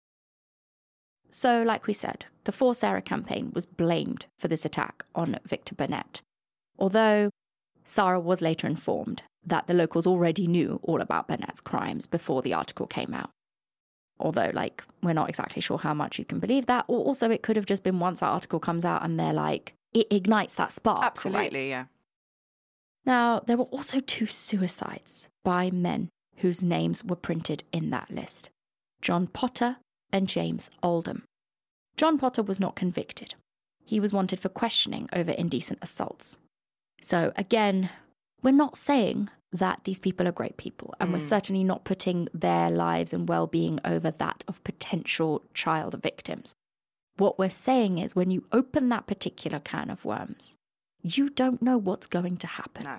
So, like we said, the For Sarah campaign was blamed for this attack on Victor Burnett. Although Sarah was later informed that the locals already knew all about Burnett's crimes before the article came out. Although, we're not exactly sure how much you can believe that. Or also, it could have just been once that article comes out and they're like, it ignites that spark. Absolutely, right? yeah. Now, there were also 2 suicides by men whose names were printed in that list. John Potter and James Oldham. John Potter was not convicted. He was wanted for questioning over indecent assaults. So again, we're not saying that these people are great people, and we're certainly not putting their lives and well-being over that of potential child victims. What we're saying is when you open that particular can of worms, you don't know what's going to happen. No.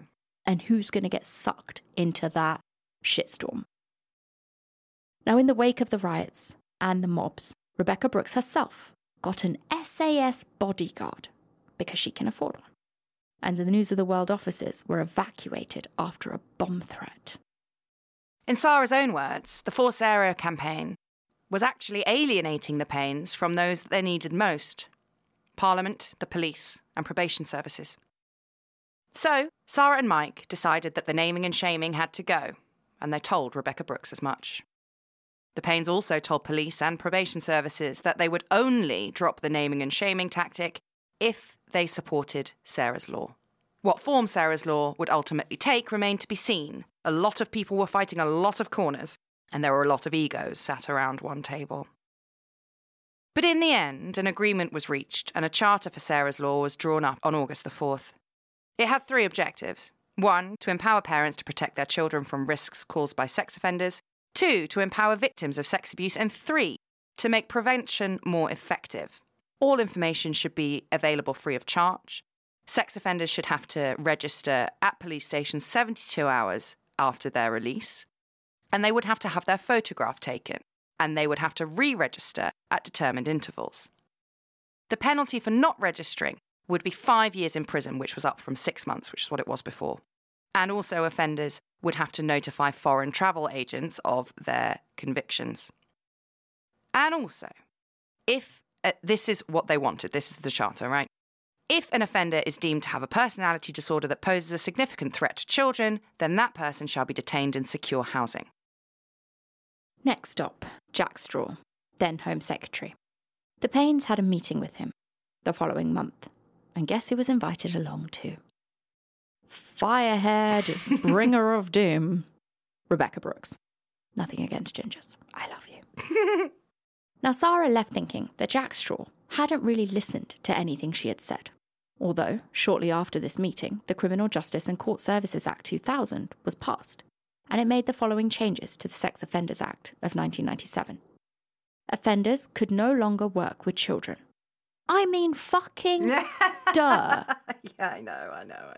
And who's going to get sucked into that shitstorm? Now, in the wake of the riots and the mobs, Rebekah Brooks herself got an SAS bodyguard because she can afford one. And the News of the World offices were evacuated after a bomb threat. In Sarah's own words, the For Sarah campaign was actually alienating the Paynes from those that they needed most: Parliament, the police, and probation services. So, Sarah and Mike decided that the naming and shaming had to go, and they told Rebekah Brooks as much. The Paynes also told police and probation services that they would only drop the naming and shaming tactic if they supported Sarah's law. What form Sarah's law would ultimately take remained to be seen. A lot of people were fighting a lot of corners, and there were a lot of egos sat around one table. But in the end, an agreement was reached, and a charter for Sarah's law was drawn up on August the 4th. It had 3 objectives. 1, to empower parents to protect their children from risks caused by sex offenders. 2, to empower victims of sex abuse. And 3, to make prevention more effective. All information should be available free of charge. Sex offenders should have to register at police stations 72 hours after their release. And they would have to have their photograph taken. And they would have to re-register at determined intervals. The penalty for not registering would be 5 years in prison, which was up from 6 months, which is what it was before. And also offenders would have to notify foreign travel agents of their convictions. And also, if this is what they wanted, this is the charter, right? If an offender is deemed to have a personality disorder that poses a significant threat to children, then that person shall be detained in secure housing. Next stop, Jack Straw, then Home Secretary. The Paynes had a meeting with him the following month, and guess who was invited along too? Firehead, bringer of doom, Rebekah Brooks. Nothing against gingers. I love you. Now, Sarah left thinking that Jack Straw hadn't really listened to anything she had said. Although, shortly after this meeting, the Criminal Justice and Court Services Act 2000 was passed, and it made the following changes to the Sex Offenders Act of 1997. Offenders could no longer work with children. I mean, fucking duh. Yeah, I know.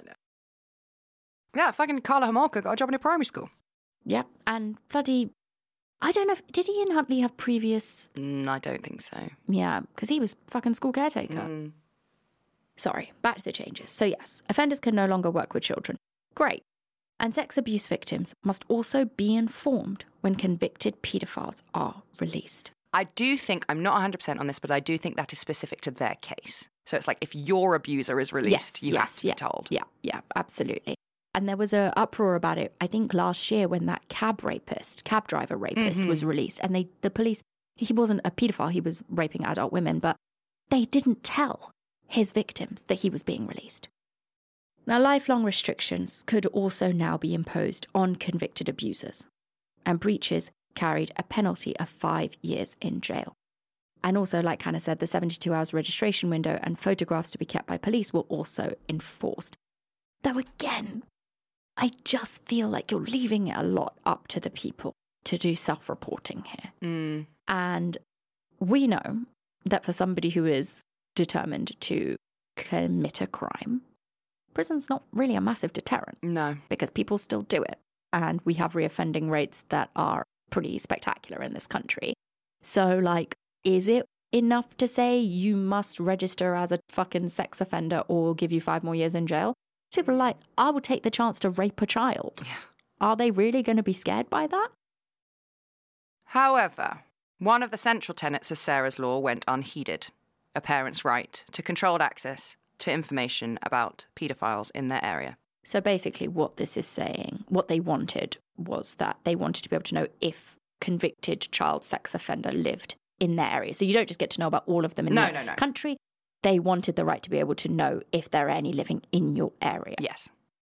Yeah, fucking Carla Homolka got a job in a primary school. Yep, and bloody... I don't know, did Ian Huntley have previous... I don't think so. Yeah, because he was fucking school caretaker. Sorry, back to the changes. So yes, offenders can no longer work with children. Great. And sex abuse victims must also be informed when convicted paedophiles are released. I do think, I'm not 100% on this, but I do think that is specific to their case. So it's like if your abuser is released, you have to be told. Yeah, absolutely. And there was an uproar about it, I think last year, when that cab driver rapist was released. And the police, he wasn't a paedophile, he was raping adult women, but they didn't tell his victims that he was being released. Now, lifelong restrictions could also now be imposed on convicted abusers. And breaches carried a penalty of 5 years in jail. And also, like Hannah said, the 72 hours registration window and photographs to be kept by police were also enforced. Though again, I just feel like you're leaving it a lot up to the people to do self-reporting here. And we know that for somebody who is determined to commit a crime, prison's not really a massive deterrent. No. Because people still do it. And we have reoffending rates that are pretty spectacular in this country. So, like, is it enough to say you must register as a fucking sex offender or give you 5 more years in jail? People are like, I will take the chance to rape a child. Yeah. Are they really going to be scared by that? However, one of the central tenets of Sarah's law went unheeded: a parent's right to controlled access to information about paedophiles in their area. So basically what this is saying, what they wanted was that they wanted to be able to know if convicted child sex offender lived in their area. So you don't just get to know about all of them in the country. They wanted the right to be able to know if there are any living in your area. Yes.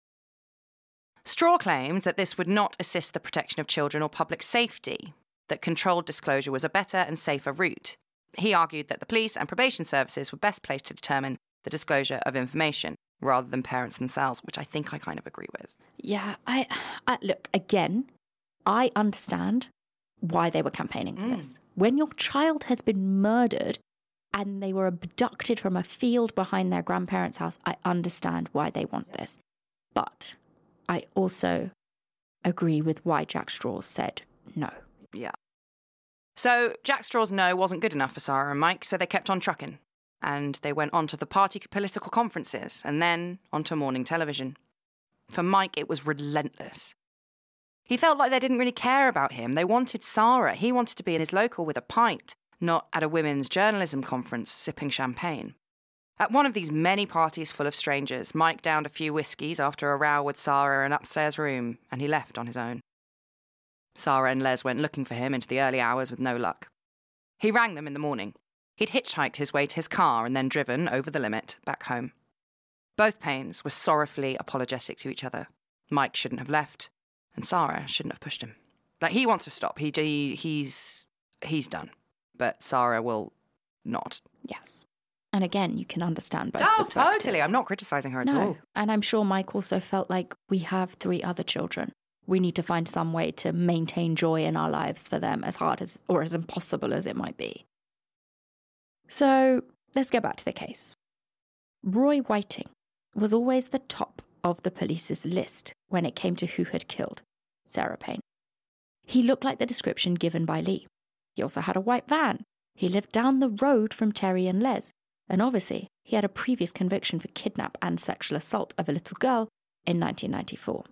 Straw claimed that this would not assist the protection of children or public safety, that controlled disclosure was a better and safer route. He argued that the police and probation services were best placed to determine the disclosure of information rather than parents themselves, which I think I kind of agree with. Yeah, I look, again, I understand why they were campaigning for this. When your child has been murdered and they were abducted from a field behind their grandparents' house, I understand why they want this. But I also agree with why Jack Straws said no. Yeah. So Jack Straw's no wasn't good enough for Sarah and Mike, so they kept on trucking. And they went on to the party political conferences and then onto morning television. For Mike, it was relentless. He felt like they didn't really care about him. They wanted Sarah. He wanted to be in his local with a pint, not at a women's journalism conference sipping champagne. At one of these many parties full of strangers, Mike downed a few whiskies after a row with Sarah in an upstairs room, and he left on his own. Sarah and Les went looking for him into the early hours with no luck. He rang them in the morning. He'd hitchhiked his way to his car and then driven, over the limit, back home. Both Paynes were sorrowfully apologetic to each other. Mike shouldn't have left, and Sarah shouldn't have pushed him. Like, he wants to stop. He's done. But Sarah will not. Yes. And again, you can understand both Oh, perspectives. totally. I'm not criticising her at all. And I'm sure Mike also felt like we have 3 other children. We need to find some way to maintain joy in our lives for them, as hard as or as impossible as it might be. So let's get back to the case. Roy Whiting was always the top of the police's list when it came to who had killed Sarah Payne. He looked like the description given by Lee. He also had a white van. He lived down the road from Terry and Les. And obviously, he had a previous conviction for kidnap and sexual assault of a little girl in 1994.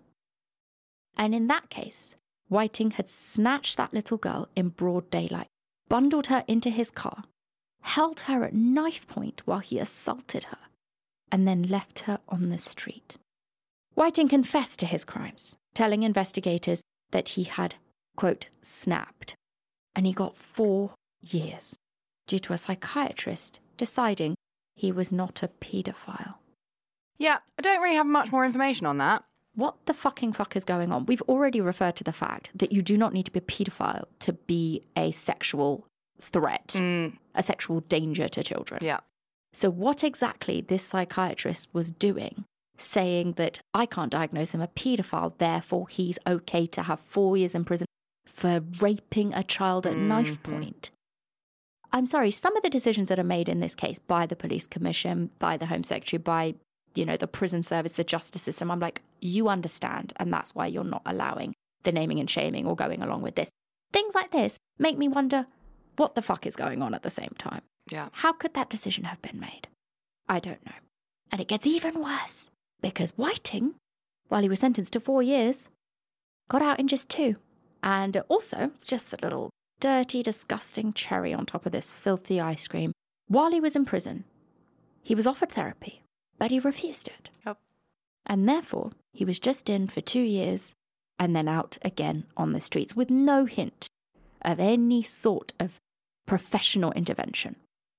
And in that case, Whiting had snatched that little girl in broad daylight, bundled her into his car, held her at knife point while he assaulted her, and then left her on the street. Whiting confessed to his crimes, telling investigators that he had, quote, snapped, and he got 4 years due to a psychiatrist deciding he was not a paedophile. Yeah, I don't really have much more information on that. What the fuck is going on? We've already referred to the fact that you do not need to be a paedophile to be a sexual threat, a sexual danger to children. Yeah. So what exactly this psychiatrist was doing, saying that I can't diagnose him a paedophile, therefore he's okay to have 4 years in prison for raping a child at knife point. I'm sorry, some of the decisions that are made in this case by the police commission, by the Home Secretary, by, the prison service, the justice system, I'm like, you understand, and that's why you're not allowing the naming and shaming or going along with this. Things like this make me wonder what the fuck is going on at the same time. Yeah. How could that decision have been made? I don't know. And it gets even worse, because Whiting, while he was sentenced to 4 years, got out in just 2. And also, just the little dirty, disgusting cherry on top of this filthy ice cream, while he was in prison, he was offered therapy, but he refused it. Yep. And therefore, he was just in for 2 years and then out again on the streets with no hint of any sort of professional intervention.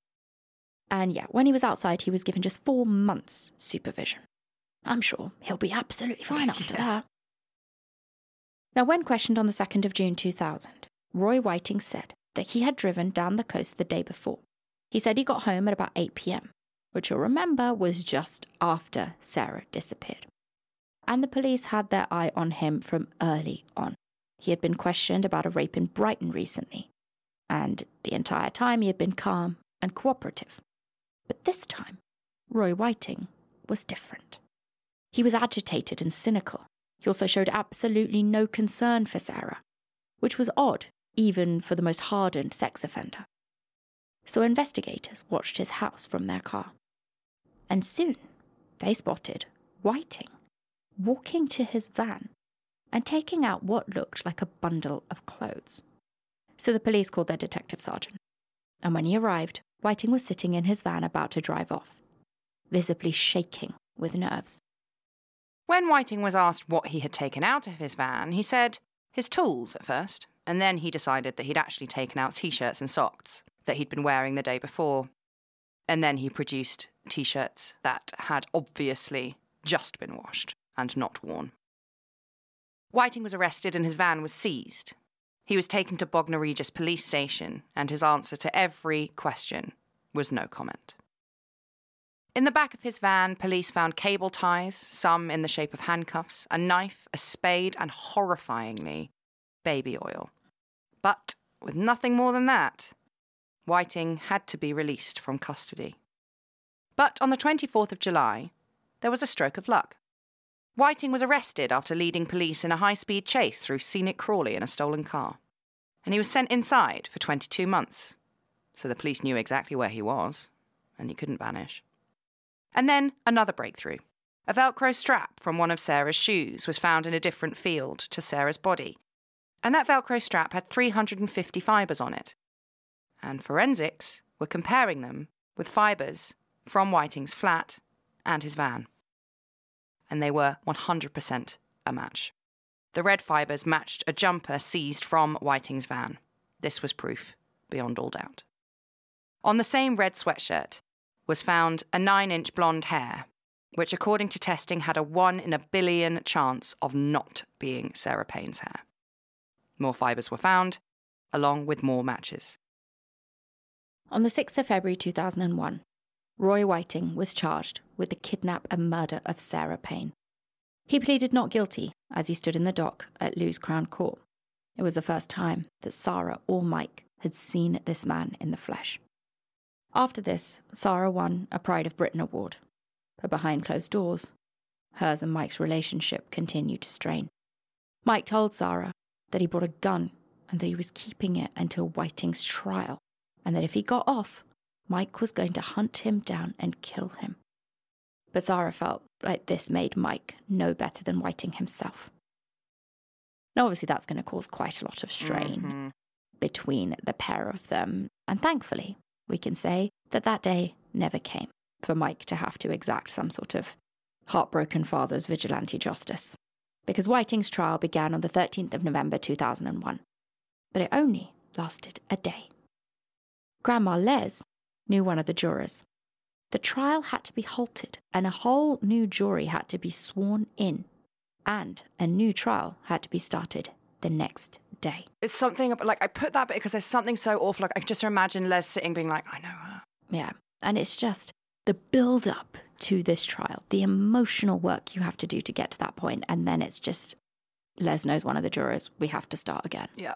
And yeah, when he was outside, he was given just 4 months supervision. I'm sure he'll be absolutely fine after that. Now, when questioned on the 2nd of June 2000, Roy Whiting said that he had driven down the coast the day before. He said he got home at about 8 p.m, which you'll remember was just after Sarah disappeared. And the police had their eye on him from early on. He had been questioned about a rape in Brighton recently, and the entire time he had been calm and cooperative. But this time, Roy Whiting was different. He was agitated and cynical. He also showed absolutely no concern for Sarah, which was odd, even for the most hardened sex offender. So investigators watched his house from their car. And soon, they spotted Whiting walking to his van and taking out what looked like a bundle of clothes. So the police called their detective sergeant. And when he arrived, Whiting was sitting in his van about to drive off, visibly shaking with nerves. When Whiting was asked what he had taken out of his van, he said his tools at first, and then he decided that he'd actually taken out T-shirts and socks that he'd been wearing the day before. And then he produced T-shirts that had obviously just been washed and not worn. Whiting was arrested and his van was seized. He was taken to Bognor Regis police station, and his answer to every question was no comment. In the back of his van, police found cable ties, some in the shape of handcuffs, a knife, a spade, and horrifyingly, baby oil. But with nothing more than that, Whiting had to be released from custody. But on the 24th of July, there was a stroke of luck. Whiting was arrested after leading police in a high-speed chase through scenic Crawley in a stolen car. And he was sent inside for 22 months. So the police knew exactly where he was, and he couldn't vanish. And then another breakthrough. A Velcro strap from one of Sarah's shoes was found in a different field to Sarah's body. And that Velcro strap had 350 fibres on it. And forensics were comparing them with fibres from Whiting's flat and his van. And they were 100% a match. The red fibres matched a jumper seized from Whiting's van. This was proof beyond all doubt. On the same red sweatshirt was found a 9-inch blonde hair, which according to testing had a 1 in a billion chance of not being Sarah Payne's hair. More fibres were found, along with more matches. On the 6th of February 2001, Roy Whiting was charged with the kidnap and murder of Sarah Payne. He pleaded not guilty as he stood in the dock at Lewes Crown Court. It was the first time that Sarah or Mike had seen this man in the flesh. After this, Sarah won a Pride of Britain award. But behind closed doors, hers and Mike's relationship continued to strain. Mike told Sarah that he brought a gun and that he was keeping it until Whiting's trial, and that if he got off, Mike was going to hunt him down and kill him. But Sarah felt like this made Mike no better than Whiting himself. Now, obviously, that's going to cause quite a lot of strain between the pair of them, and thankfully, we can say that that day never came for Mike to have to exact some sort of heartbroken father's vigilante justice, because Whiting's trial began on the 13th of November 2001, but it only lasted a day. Grandma Les knew one of the jurors. The trial had to be halted, and a whole new jury had to be sworn in, and a new trial had to be started the next day. It's something, like, I put that bit because there's something so awful. Like, I can just imagine Les sitting being like, I know her. Yeah, and it's just the build-up to this trial, the emotional work you have to do to get to that point, and then it's just, Les knows one of the jurors, we have to start again. Yeah.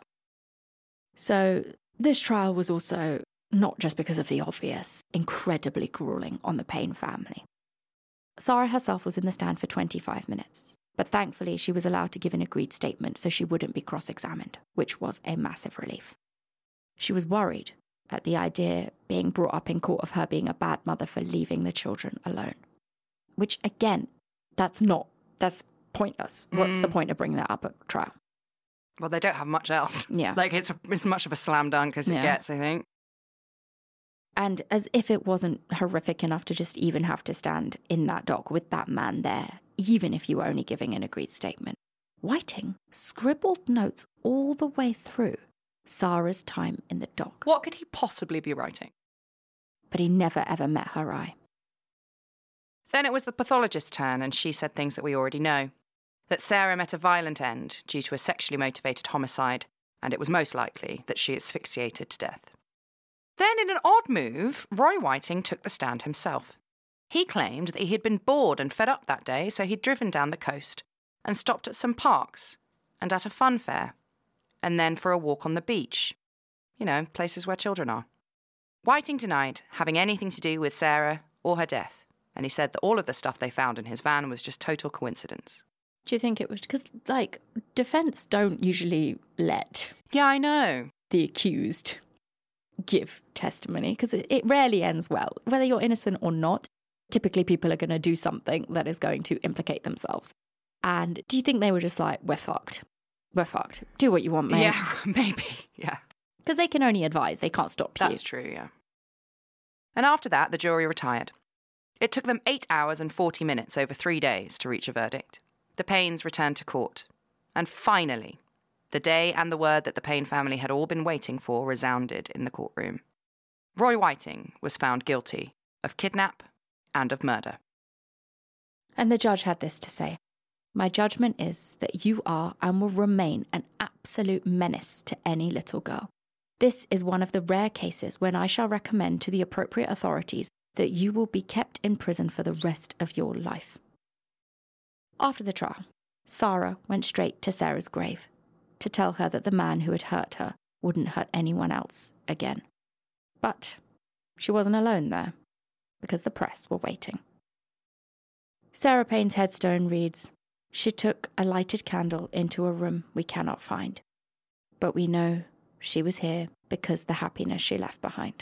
So this trial was also not just because of the obvious, incredibly grueling on the Payne family. Sarah herself was in the stand for 25 minutes, but thankfully she was allowed to give an agreed statement so she wouldn't be cross-examined, which was a massive relief. She was worried at the idea being brought up in court of her being a bad mother for leaving the children alone. Which, again, that's pointless. What's the point of bringing that up at trial? Well, they don't have much else. Yeah. Like, it's much of a slam dunk as it gets, I think. And as if it wasn't horrific enough to just even have to stand in that dock with that man there, even if you were only giving an agreed statement, Whiting scribbled notes all the way through Sarah's time in the dock. What could he possibly be writing? But he never ever met her eye. Then it was the pathologist's turn, and she said things that we already know. That Sarah met a violent end due to a sexually motivated homicide, and it was most likely that she asphyxiated to death. Then, in an odd move, Roy Whiting took the stand himself. He claimed that he had been bored and fed up that day, so he'd driven down the coast and stopped at some parks and at a fun fair, and then for a walk on the beach. You know, places where children are. Whiting denied having anything to do with Sarah or her death, and he said that all of the stuff they found in his van was just total coincidence. Do you think it was because, like, defense don't usually let Yeah, I know. the accused give testimony, because it rarely ends well. Whether you're innocent or not, typically people are going to do something that is going to implicate themselves. And do you think they were just like, we're fucked. We're fucked. Do what you want, mate. Yeah, maybe, yeah. Because they can only advise, they can't stop you. That's true, yeah. And after that, the jury retired. It took them 8 hours and 40 minutes over 3 days to reach a verdict. The Paynes returned to court. And finally, the day and the word that the Payne family had all been waiting for resounded in the courtroom. Roy Whiting was found guilty of kidnap and of murder. And the judge had this to say: "My judgment is that you are and will remain an absolute menace to any little girl. This is one of the rare cases when I shall recommend to the appropriate authorities that you will be kept in prison for the rest of your life." After the trial, Sarah went straight to Sarah's grave to tell her that the man who had hurt her wouldn't hurt anyone else again. But she wasn't alone there, because the press were waiting. Sarah Payne's headstone reads, She took a lighted candle into a room we cannot find. But we know she was here because the happiness she left behind.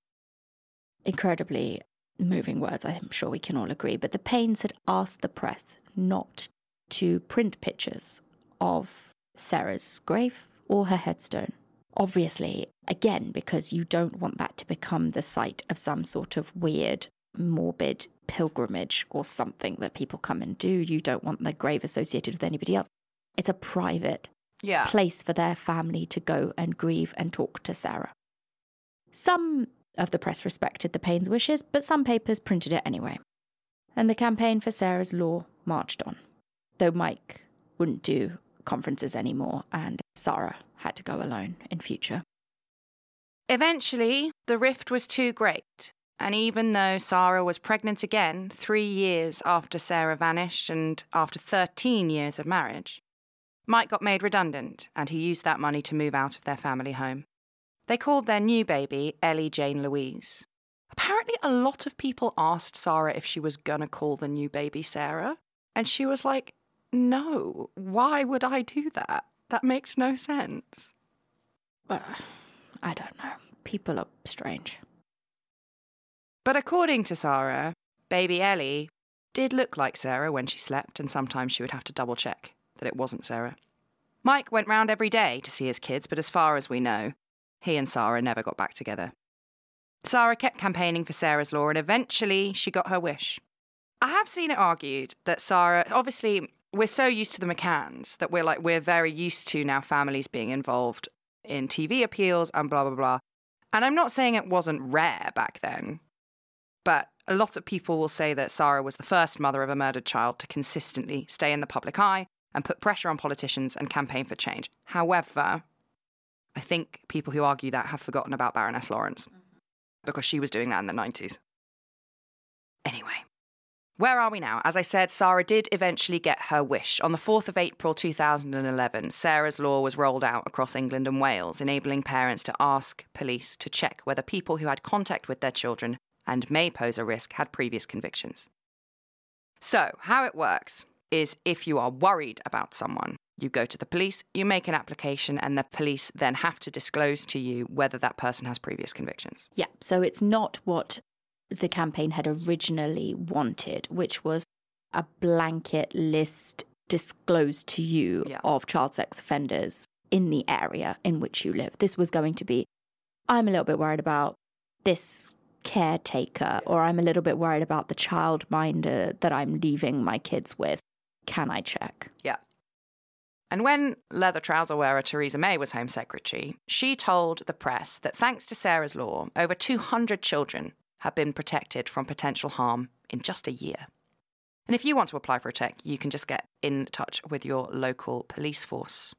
Incredibly moving words, I'm sure we can all agree, but the Paynes had asked the press not to print pictures of Sarah's grave or her headstone. Obviously, again, because you don't want that to become the site of some sort of weird, morbid pilgrimage or something that people come and do. You don't want the grave associated with anybody else. It's a private place for their family to go and grieve and talk to Sarah. Some of the press respected the Paynes' wishes, but some papers printed it anyway. And the campaign for Sarah's law marched on, though Mike wouldn't do conferences anymore and Sarah had to go alone in future. Eventually, the rift was too great, and even though Sarah was pregnant again 3 years after Sarah vanished and after 13 years of marriage, Mike got made redundant and he used that money to move out of their family home. They called their new baby Ellie Jane Louise. Apparently, a lot of people asked Sarah if she was going to call the new baby Sarah, and she was like, no, why would I do that? That makes no sense. Well, I don't know. People are strange. But according to Sarah, baby Ellie did look like Sarah when she slept, and sometimes she would have to double-check that it wasn't Sarah. Mike went round every day to see his kids, but as far as we know, he and Sarah never got back together. Sarah kept campaigning for Sarah's law, and eventually she got her wish. I have seen it argued that Sarah, obviously, we're so used to the McCanns that we're very used to now families being involved in TV appeals and blah, blah, blah. And I'm not saying it wasn't rare back then, but a lot of people will say that Sarah was the first mother of a murdered child to consistently stay in the public eye and put pressure on politicians and campaign for change. However, I think people who argue that have forgotten about Baroness Lawrence, because she was doing that in the 90s. Anyway, where are we now? As I said, Sarah did eventually get her wish. On the 4th of April 2011, Sarah's law was rolled out across England and Wales, enabling parents to ask police to check whether people who had contact with their children and may pose a risk had previous convictions. So, how it works is if you are worried about someone, you go to the police, you make an application, and the police then have to disclose to you whether that person has previous convictions. Yeah, so it's not what the campaign had originally wanted, which was a blanket list disclosed to you of child sex offenders in the area in which you live. This was going to be, I'm a little bit worried about this caretaker, or I'm a little bit worried about the childminder that I'm leaving my kids with. Can I check? Yeah. And when leather trouser wearer Theresa May was Home Secretary, she told the press that thanks to Sarah's law, over 200 children have been protected from potential harm in just a year. And if you want to apply for a check, you can just get in touch with your local police force.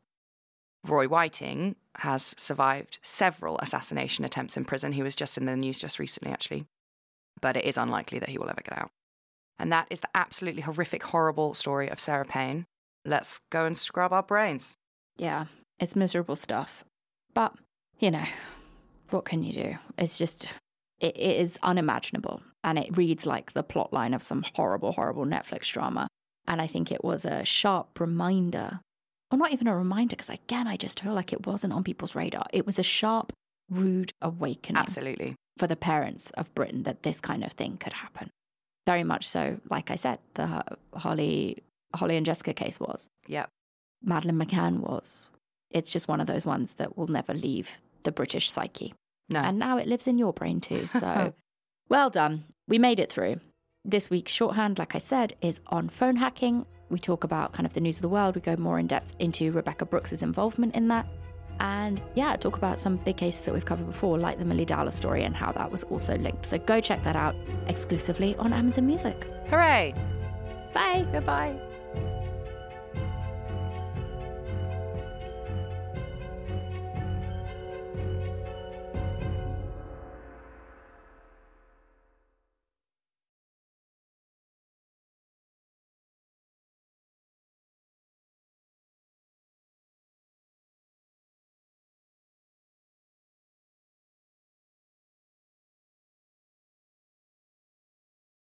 Roy Whiting has survived several assassination attempts in prison. He was just in the news just recently, actually. But it is unlikely that he will ever get out. And that is the absolutely horrific, horrible story of Sarah Payne. Let's go and scrub our brains. Yeah, it's miserable stuff. But, you know, what can you do? It's just, it is unimaginable. And it reads like the plotline of some horrible, horrible Netflix drama. And I think it was a sharp reminder, or not even a reminder, because again, I just feel like it wasn't on people's radar. It was a sharp, rude awakening. Absolutely. For the parents of Britain that this kind of thing could happen. Very much so, like I said, the Holly and Jessica case was. Yep. Madeleine McCann was. It's just one of those ones that will never leave the British psyche. No. And now it lives in your brain too. So, well done. We made it through. This week's shorthand, like I said, is on phone hacking. We talk about kind of the news of the world. We go more in depth into Rebecca Brooks's involvement in that. And yeah, talk about some big cases that we've covered before, like the Millie Dowler story and how that was also linked. So go check that out exclusively on Amazon Music. Hooray! Bye. Goodbye.